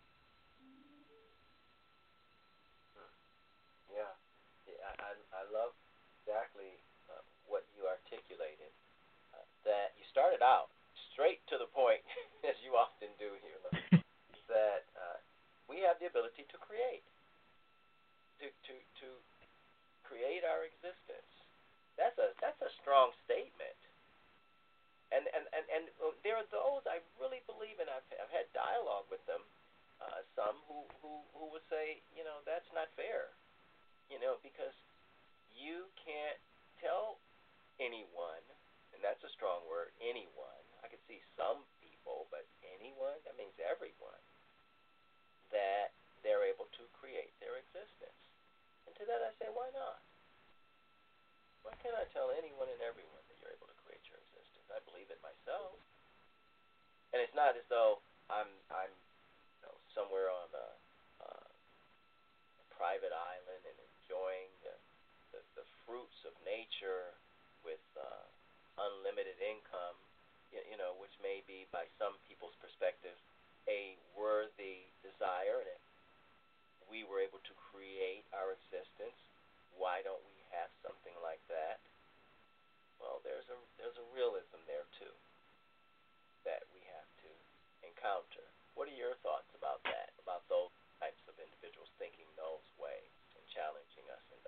Yeah, yeah I, I love exactly uh, what you articulated. Uh, that you started out straight to the point, as you often do here, that uh, we have the ability to create, to to to create our existence. That's a that's a strong statement. And and, and, and there are those I really believe, and I've, I've had dialogue with them, uh, some who, who, who would say, you know, that's not fair, you know, because you can't tell anyone, and that's a strong word, anyone. I could see some people, but anyone, that means everyone, that they're able to create their existence. And to that I say, why not? Why can't I tell anyone and everyone that you're able to create your existence? I believe it myself. And it's not as though I'm I'm you know, somewhere on a, uh, a private island and enjoying the, the, the fruits of nature with uh, unlimited income, you, you know, which may be by some people's perspective a worthy desire. And if we were able to create our existence, why don't we have something like that? Well, there's a there's a realism there too that we have to encounter. What are your thoughts about that? About those types of individuals thinking those ways and challenging us in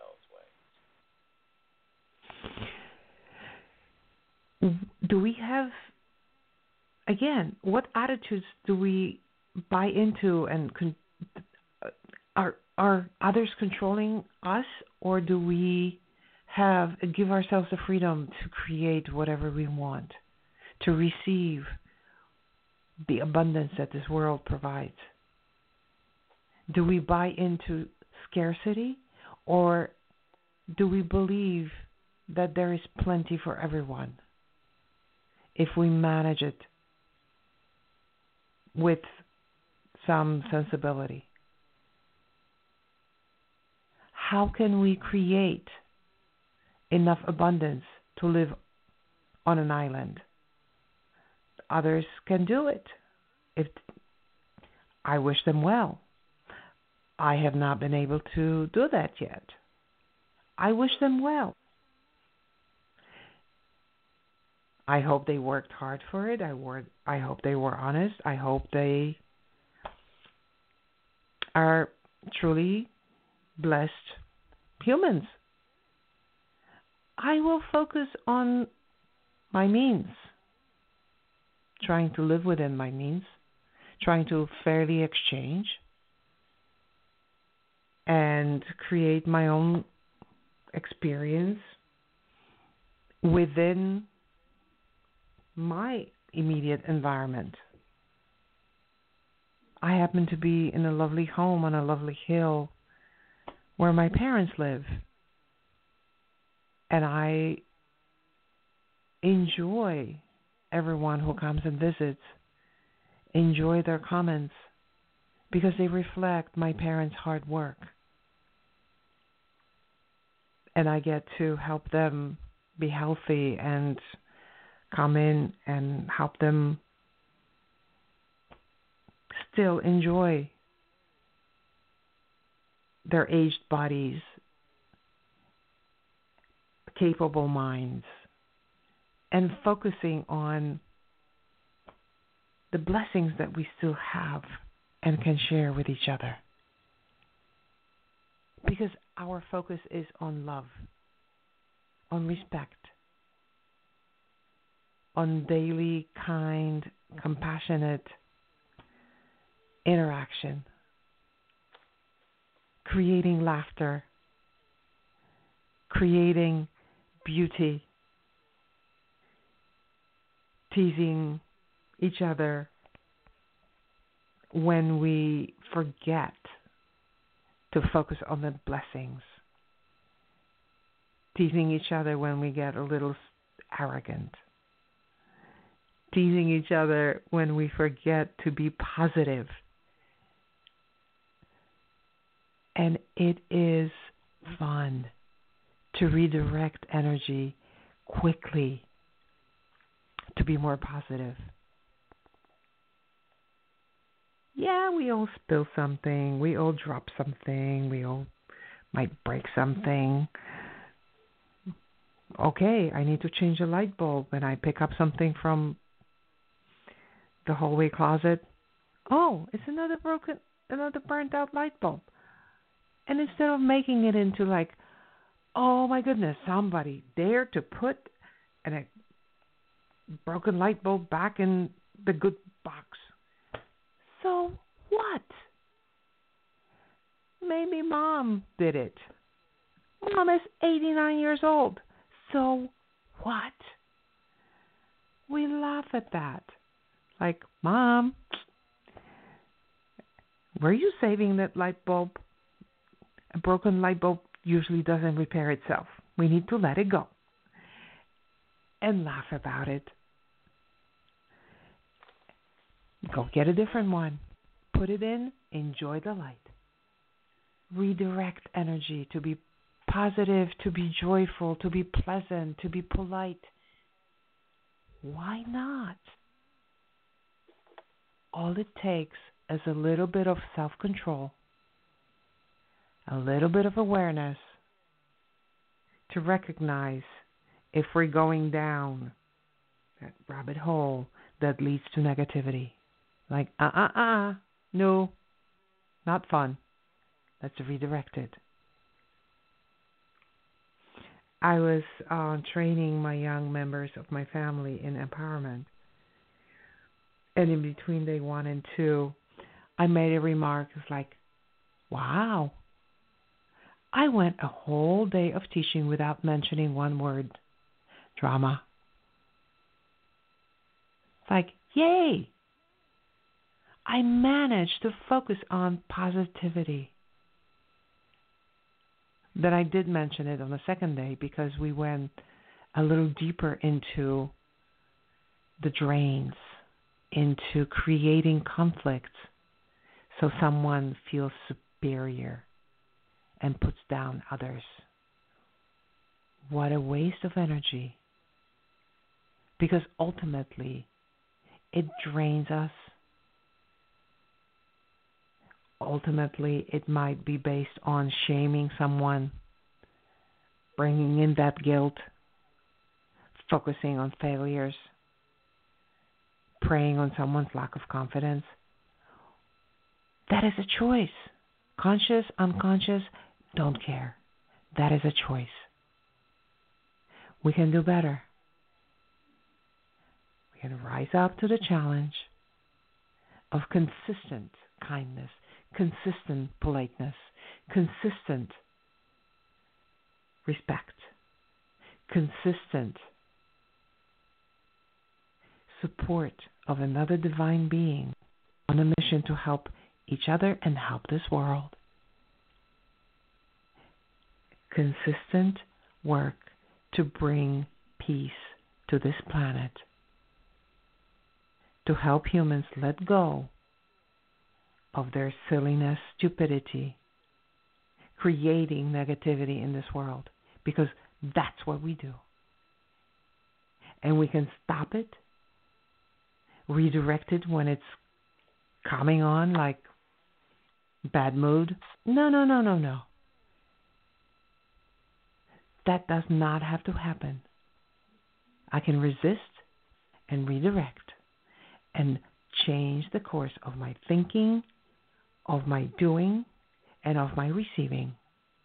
those ways? Do we have, again, what attitudes do we buy into, and con- are are others controlling us, or do we have give ourselves the freedom to create whatever we want, to receive the abundance that this world provides? Do we buy into scarcity, or do we believe that there is plenty for everyone if we manage it with some sensibility? How can we create enough abundance to live on an island. Others can do it. If I wish them well. I have not been able to do that yet. I wish them well. I hope they worked hard for it. I, wor- I hope they were honest. I hope they are truly blessed humans. I will focus on my means, trying to live within my means, trying to fairly exchange and create my own experience within my immediate environment. I happen to be in a lovely home on a lovely hill where my parents live. And I enjoy everyone who comes and visits, enjoy their comments, because they reflect my parents' hard work. And I get to help them be healthy and come in and help them still enjoy their aged bodies, capable minds, and focusing on the blessings that we still have and can share with each other. Because our focus is on love, on respect, on daily, kind, compassionate interaction, creating laughter, creating beauty, teasing each other when we forget to focus on the blessings, teasing each other when we get a little arrogant, teasing each other when we forget to be positive. And it is fun to redirect energy quickly to be more positive. Yeah, we all spill something. We all drop something. We all might break something. Okay, I need to change a light bulb, and I pick up something from the hallway closet. Oh, it's another broken, another burnt out light bulb. And instead of making it into like, oh my goodness, somebody dared to put an, a broken light bulb back in the good box. So what? Maybe mom did it. Mom is eighty-nine years old. So what? We laugh at that. Like, Mom, were you saving that light bulb? A broken light bulb usually doesn't repair itself. We need to let it go. And laugh about it. Go get a different one. Put it in. Enjoy the light. Redirect energy to be positive, to be joyful, to be pleasant, to be polite. Why not? All it takes is a little bit of self-control, a little bit of awareness to recognize if we're going down that rabbit hole that leads to negativity. Like, uh-uh-uh, no, not fun. Let's redirect it. I was uh, training my young members of my family in empowerment. And in between day one and two, I made a remark. It's like, wow, I went a whole day of teaching without mentioning one word, drama. It's like, yay! I managed to focus on positivity. Then I did mention it on the second day because we went a little deeper into the drains, into creating conflicts so someone feels superior and puts down others. what a waste of energy. Because ultimately, it drains us. Ultimately, it might be based on shaming someone, bringing in that guilt, focusing on failures, preying on someone's lack of confidence. That is a choice. Conscious, unconscious, don't care. That is a choice. We can do better. We can rise up to the challenge of consistent kindness, consistent politeness, consistent respect, consistent support of another divine being on a mission to help each other and help this world. Consistent work to bring peace to this planet, to help humans let go of their silliness, stupidity, creating negativity in this world, because that's what we do. And we can stop it, redirect it when it's coming on like bad mood. No, no, no, no, no. That does not have to happen. I can resist and redirect and change the course of my thinking, of my doing, and of my receiving.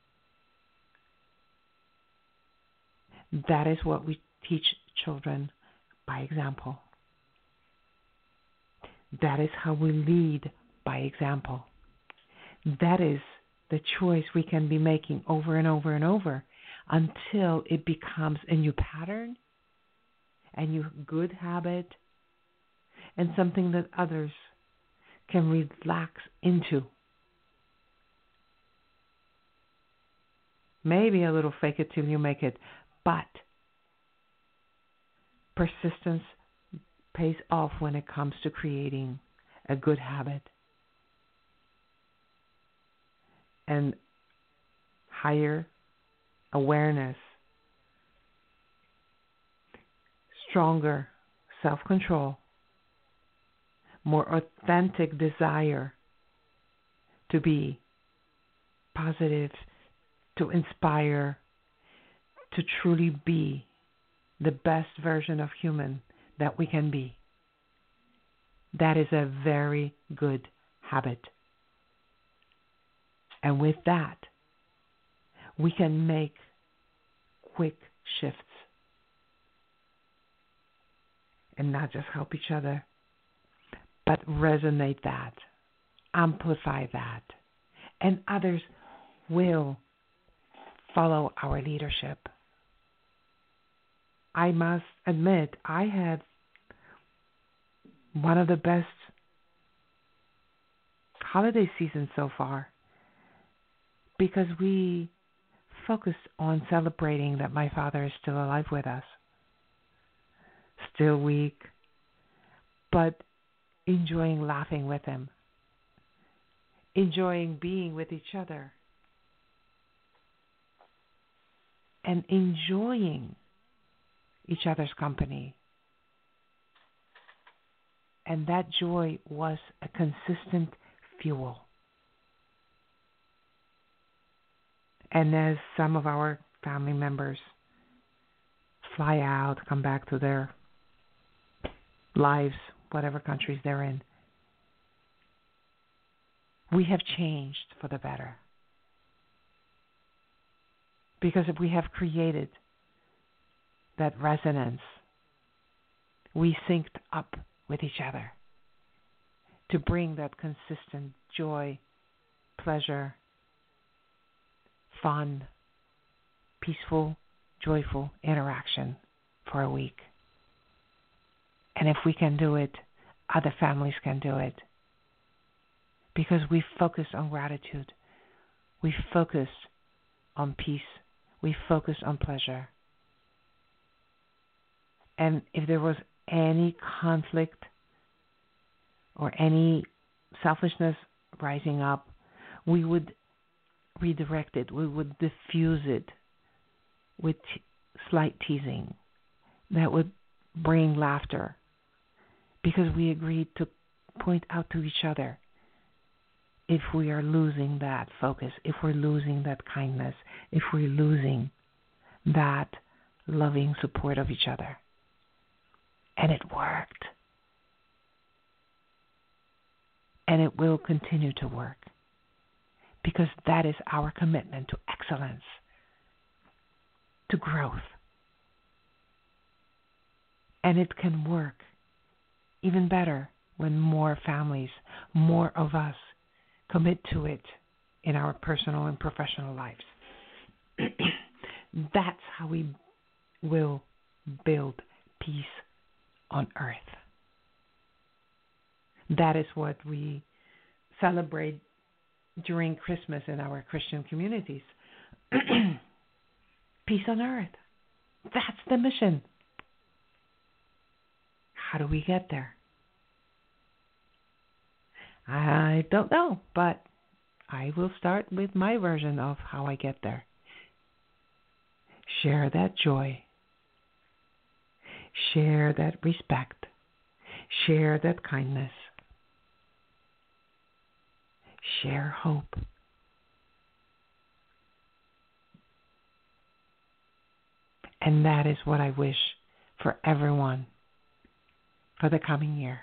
That is what we teach children by example. That is how we lead by example. That is the choice we can be making over and over and over until it becomes a new pattern, a new good habit, and something that others can relax into. Maybe a little fake it till you make it, but persistence pays off when it comes to creating a good habit. And higher awareness, stronger self-control, more authentic desire to be positive, to inspire, to truly be the best version of human that we can be. That is a very good habit. And with that, we can make quick shifts and not just help each other, but resonate that, amplify that, and others will follow our leadership. I must admit, I had one of the best holiday seasons so far because we focused on celebrating that my father is still alive with us, still weak, but enjoying laughing with him, enjoying being with each other, and enjoying each other's company. And that joy was a consistent fuel. And as some of our family members fly out, come back to their lives, whatever countries they're in, we have changed for the better. Because if we have created that resonance, we synced up with each other to bring that consistent joy, pleasure, fun, peaceful, joyful interaction for a week. And if we can do it, other families can do it. Because we focused on gratitude. We focused on peace. We focused on pleasure. And if there was any conflict or any selfishness rising up, we would redirect it. We would diffuse it with slight teasing that would bring laughter because we agreed to point out to each other if we are losing that focus, if we're losing that kindness, if we're losing that loving support of each other. And it worked. And it will continue to work because that is our commitment to excellence, to growth. And it can work even better when more families, more of us commit to it in our personal and professional lives. That's how we will build peace on earth. That is what we celebrate during Christmas in our Christian communities. Peace on earth. That's the mission. How do we get there? I don't know, but I will start with my version of how I get there. Share that joy. Share that respect. Share that kindness. Share hope. And that is what I wish for everyone for the coming year.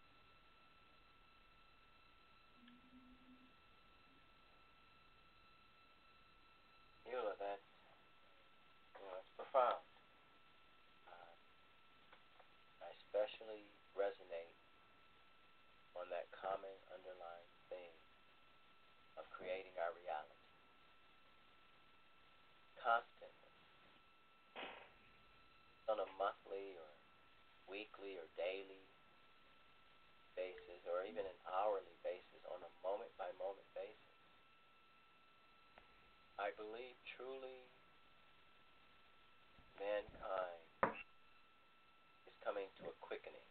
Eula, that's, you know, it's profound. Uh, I especially resonate on that common underlying theme of creating our reality constantly on a monthly or weekly or daily basis or even an hourly basis, on a moment-by-moment basis. I believe truly mankind is coming to a quickening.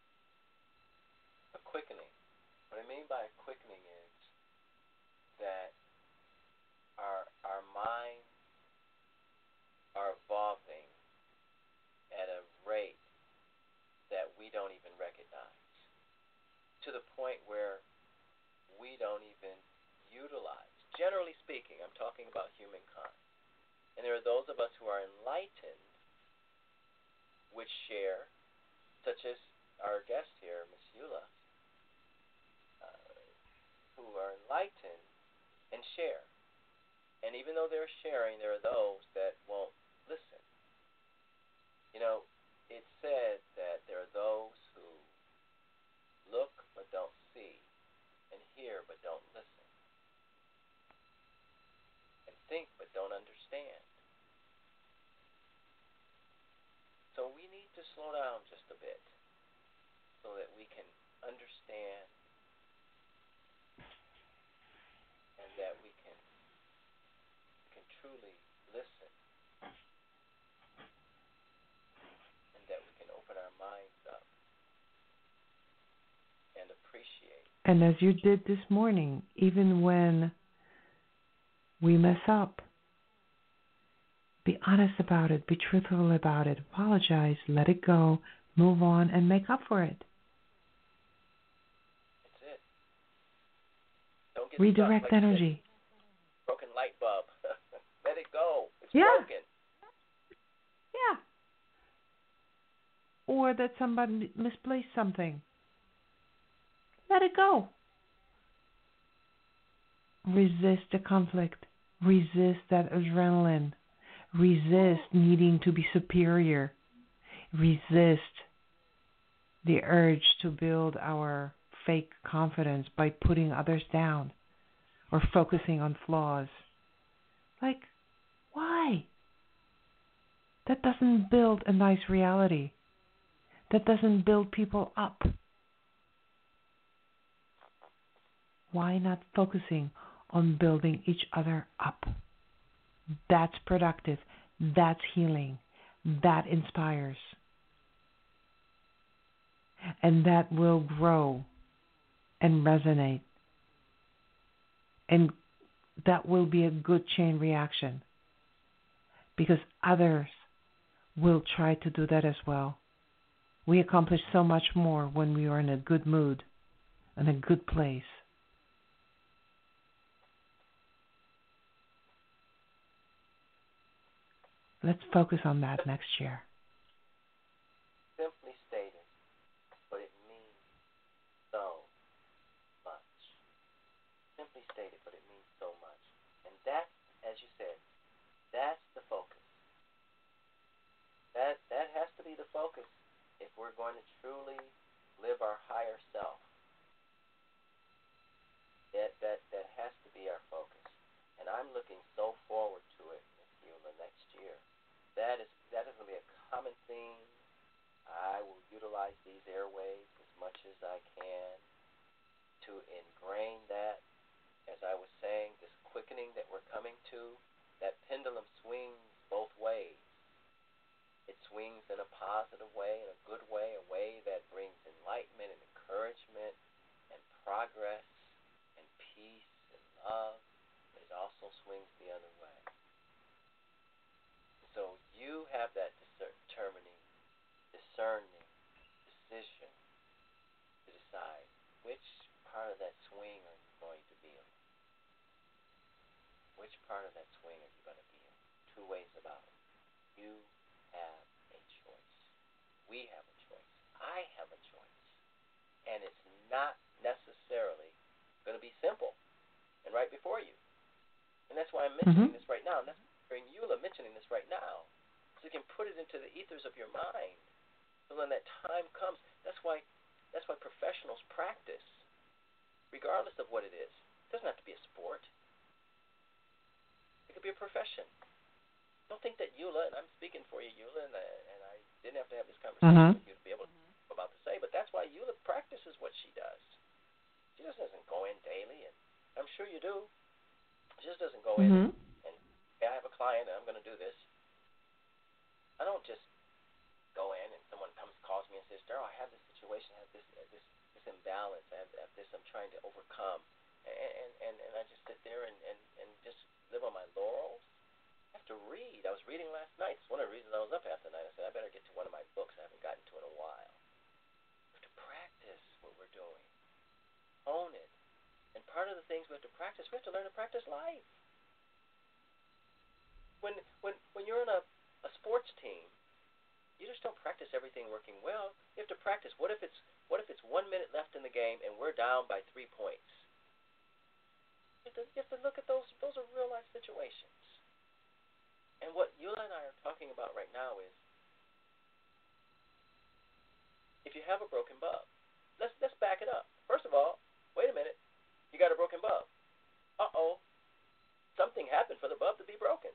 A quickening. What I mean by a quickening is that our our minds are evolving at a rate that we don't even recognize, to the point where we don't even utilize. Generally speaking, I'm talking about humankind. And there are those of us who are enlightened, which share, such as our guest here, Miss Eula, uh, who are enlightened and share. And even though they're sharing, there are those that won't listen. You know, it's said that there are those who look but don't see, and hear but don't listen, and think but don't understand. So we need to slow down just a bit so that we can understand and that we can, we can truly listen, and that we can open our minds up and appreciate. And as you did this morning, even when we mess up, be honest about it, be truthful about it, apologize, let it go, move on, and make up for it. That's it. Don't get Redirect stuck, like energy. Broken light bulb. Let it go. It's Yeah. broken. Yeah. Or that somebody misplaced something. Let it go. Resist the conflict. Resist that adrenaline. Resist needing to be superior. Resist the urge to build our fake confidence by putting others down or focusing on flaws. Like, why? That doesn't build a nice reality. That doesn't build people up. Why not focusing on building each other up? That's productive. That's healing. That inspires. And that will grow and resonate. And that will be a good chain reaction. Because others will try to do that as well. We accomplish so much more when we are in a good mood, in a good place. Let's focus on that next year. Simply stated, but it means so much. Simply stated, but it means so much. And that, as you said, that's the focus. That that has to be the focus if we're going to truly live our higher self. That that that has to be our focus. And I'm looking so forward to it, Miz Eula, next year. That is that is going to be a common theme. I will utilize these airwaves as much as I can to ingrain that. As I was saying, this quickening that we're coming to, that pendulum swings both ways. It swings in a positive way, in a good way, a way that brings enlightenment and encouragement and progress and peace and love. But it also swings the other way. So you have that determining, discerning decision to decide which part of that swing are you going to be in. Which part of that swing are you going to be in? Two ways about it. You have a choice. We have a choice. I have a choice. And it's not necessarily going to be simple and right before you. And that's why I'm mentioning mm-hmm. this right now. And that's hearing Eula mentioning this right now, so you can put it into the ethers of your mind. So when that time comes, that's why that's why professionals practice, regardless of what it is. It doesn't have to be a sport. It could be a profession. Don't think that Eula, and I'm speaking for you, Eula, and I, and I didn't have to have this conversation mm-hmm. with you to be able to know about to say, but that's why Eula practices what she does. She just doesn't go in daily, and I'm sure you do. She just doesn't go mm-hmm. in and I have a client and I'm going to do this. I don't just go in and someone comes calls me and says, Daryl, I have this situation, I have this this, this imbalance, I have, I have this I'm trying to overcome. And, and, and, and I just sit there and, and, and just live on my laurels. I have to read. I was reading last night. It's one of the reasons I was up half the night. I said, I better get to one of my books. I haven't gotten to it in a while. We have to practice what we're doing. Own it. And part of the things we have to practice, we have to learn to practice life. When when when you're on a, a sports team, you just don't practice everything working well. You have to practice. What if it's what if it's one minute left in the game and we're down by three points? You have to, you have to look at those. Those are real life situations. And what Eula and I are talking about right now is, if you have a broken bulb, let's let's back it up. First of all, wait a minute. You got a broken bulb. Uh-oh. Something happened for the bulb to be broken.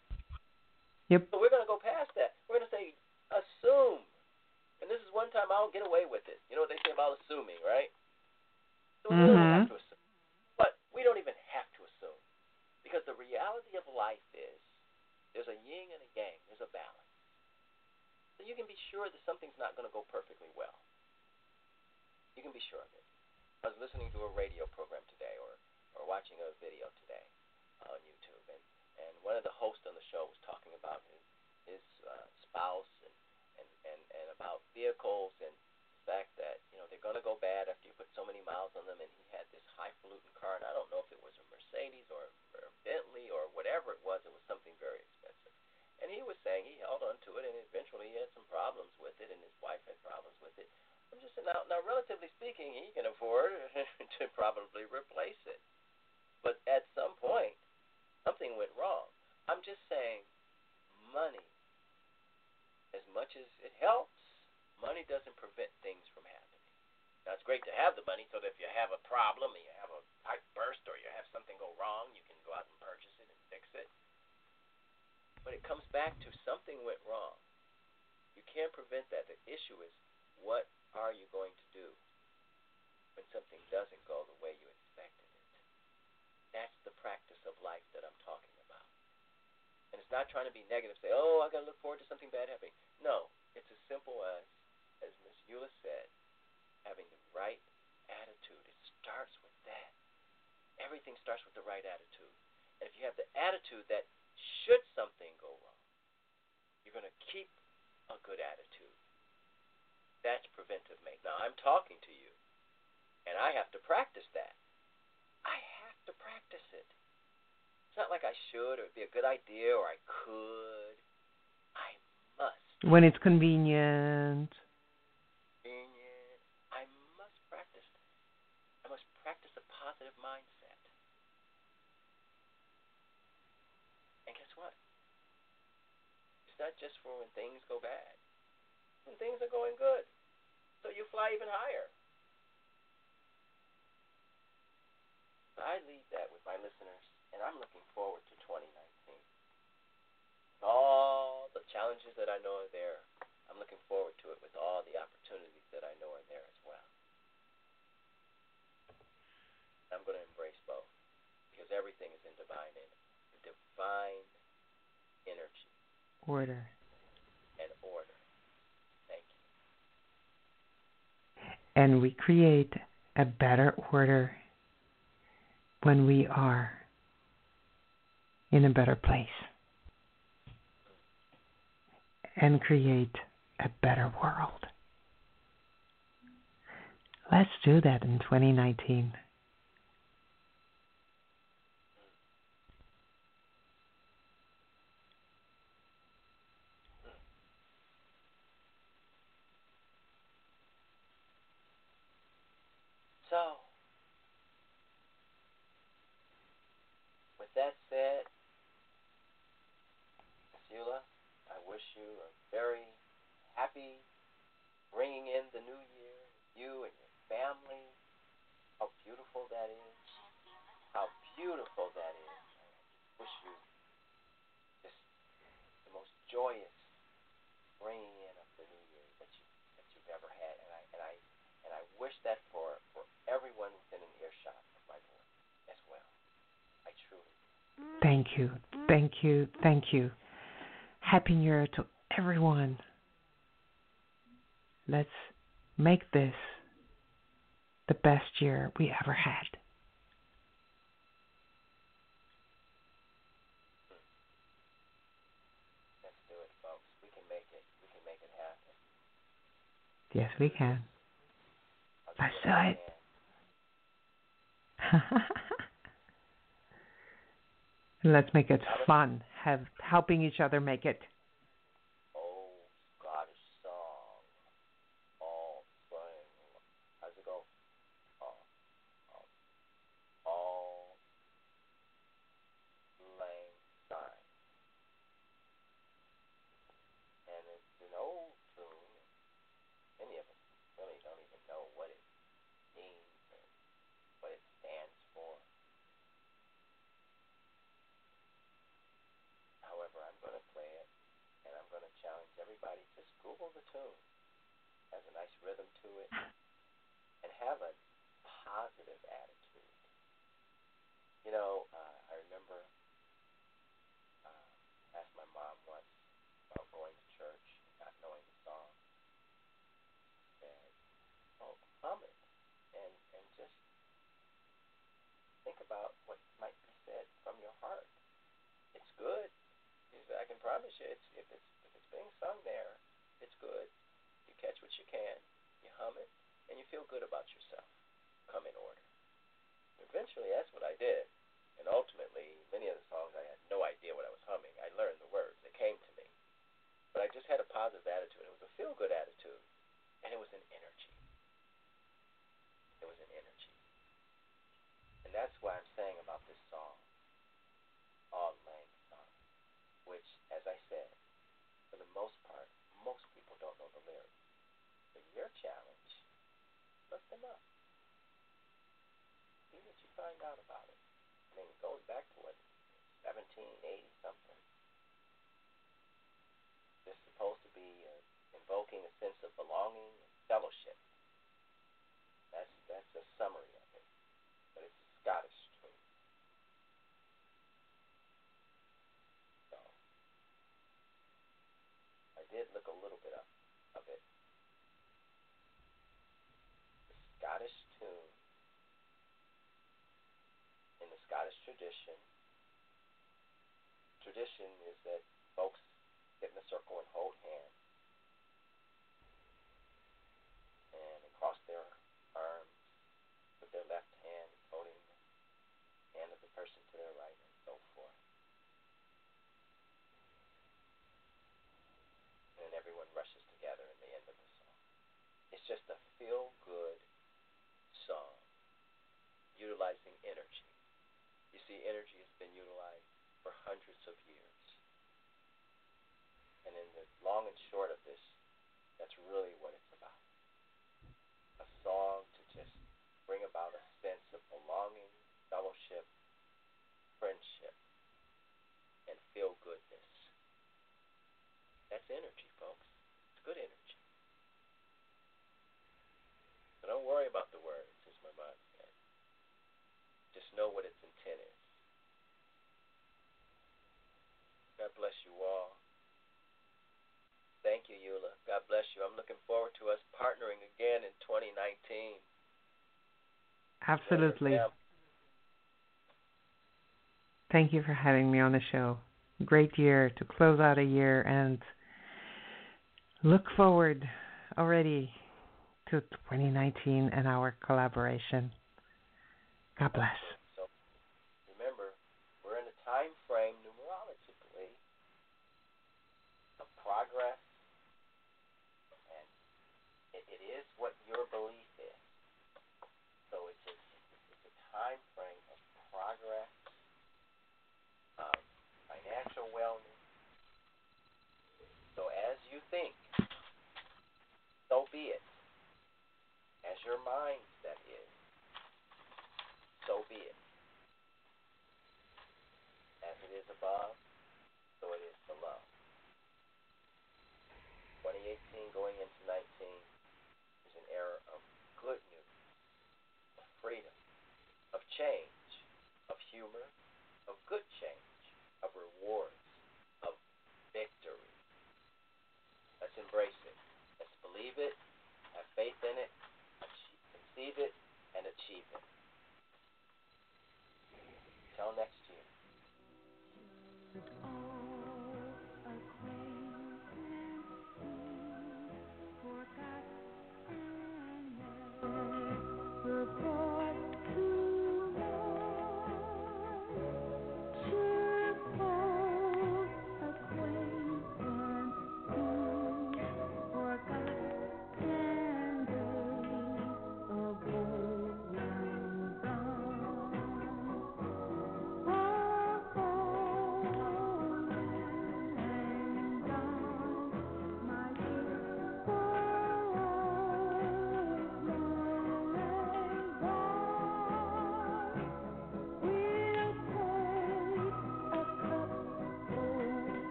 Yep. So we're going to go past that. We're going to say, assume. And this is one time I'll get away with it. You know what they say about assuming, right? So we mm-hmm. don't have to assume. But we don't even have to assume. Because the reality of life is, there's a yin and a yang. There's a balance. So you can be sure that something's not going to go perfectly well. You can be sure of it. I was listening to a radio program today or, or watching a video today on YouTube, and, and one of the hosts on the show was talking about his, his uh, spouse and, and, and, and about vehicles and the fact that, you know, they're going to go bad after you put so many miles on them, and he had this highfalutin car, and I don't know if it was a Mercedes or, or a Bentley or whatever it was. It was something very expensive. And he was saying he held on to it, and eventually he had some problems with it, and his wife had problems with it. I'm just saying, now, now, relatively speaking, he can afford to probably replace it. But at some point, something went wrong. I'm just saying, money, as much as it helps, money doesn't prevent things from happening. Now, it's great to have the money so that if you have a problem, or you have a pipe burst, or you have something go wrong, you can go out and purchase it and fix it. But it comes back to something went wrong. You can't prevent that. The issue is, what are you going to do when something doesn't go the way you expected it? That's the practice of life that I'm talking about. And it's not trying to be negative, say, oh, I got to look forward to something bad happening. No, it's as simple as, as Miz Eula said, having the right attitude. It starts with that. Everything starts with the right attitude. And if you have the attitude that should something go wrong, you're going to keep a good attitude. That's preventive maintenance. Now, I'm talking to you, and I have to practice that. I have to practice it. It's not like I should, or it'd be a good idea, or I could. I must. When it's convenient. Convenient. I must practice it. I must practice a positive mindset. And guess what? It's not just for when things go bad. When things are going good. So you fly even higher. So I leave that with my listeners, and I'm looking forward to twenty nineteen. All the challenges that I know are there, I'm looking forward to it with all the opportunities that I know are there as well. I'm going to embrace both because everything is in divine, divine energy. Order. And order. Thank you. And we create a better order when we are in a better place and create a better world. Let's do that in twenty nineteen. So, with that said, Eula, I wish you a very happy bringing in the new year, you and your family. How beautiful that is. How beautiful that is. I wish you just the most joyous bringing in of the new year that you that you've ever had, and I and I and I wish that for, for everyone within an earshot of my voice as well. I truly do. Thank you, thank you, thank you. Happy New Year to everyone. Let's make this the best year we ever had. Let's do it, folks. We can make it. We can make it happen. Yes, we can. Let's do it. Let's make it fun. Have helping each other make it. Oh, Scottish song. All slang. How's it go? All, all, all lang syne. And it's an old tune. Many of us really don't even know what it means or what it stands for. However, I'm going to play it, and I'm going to challenge everybody. Just Google the tune. It has a nice rhythm to it, and have a positive attitude. You know, uh, I remember uh, I asked my mom once about going to church, not knowing the song. She said, "Oh, hum it, and and just think about what might be said from your heart. It's good. I can promise you, it's, if it's if it's being sung there, it's good. You catch what you can, you hum it, and you feel good about yourself. Come in order." Eventually, that's what I did, and ultimately, many of the songs I had no idea what I was humming. I learned the words; they came to me, but I just had a positive attitude. It was a feel-good attitude, and it was an energy. It was an energy, and that's why I'm saying about this song, Auld Lang Syne, which, as I said, for the most part, most people don't know the lyrics. So your challenge, look them up. See what you find out about it. I mean, it goes back to what, seventeen eighty something. It's supposed to be uh, invoking a sense of belonging and fellowship. That's that's a summary of it, but it's Scottish tune. So I did look a little bit up of it. The Scottish tune in the Scottish tradition. Tradition is that folks get in a circle and hold hands see, energy has been utilized for hundreds of years. And in the long and short of this, that's really what it's about. A song to just bring about a sense of belonging, fellowship, friendship, and feel-goodness. That's energy, folks. It's good energy. So don't worry about the words, as my mom said. Just know what its intent is. God bless you all. Thank you, Eula. God bless you. I'm looking forward to us partnering again in twenty nineteen. Absolutely. Thank you for having me on the show. Great year to close out a year and look forward already to twenty nineteen and our collaboration. God bless. So remember, we're in a time frame numerologically of progress, and it, it is what your belief is. So it's a, it's a time frame of progress, of financial wellness. So as you think, so be it. As your mindset is, so be it. As it is above, so it is below. twenty eighteen going into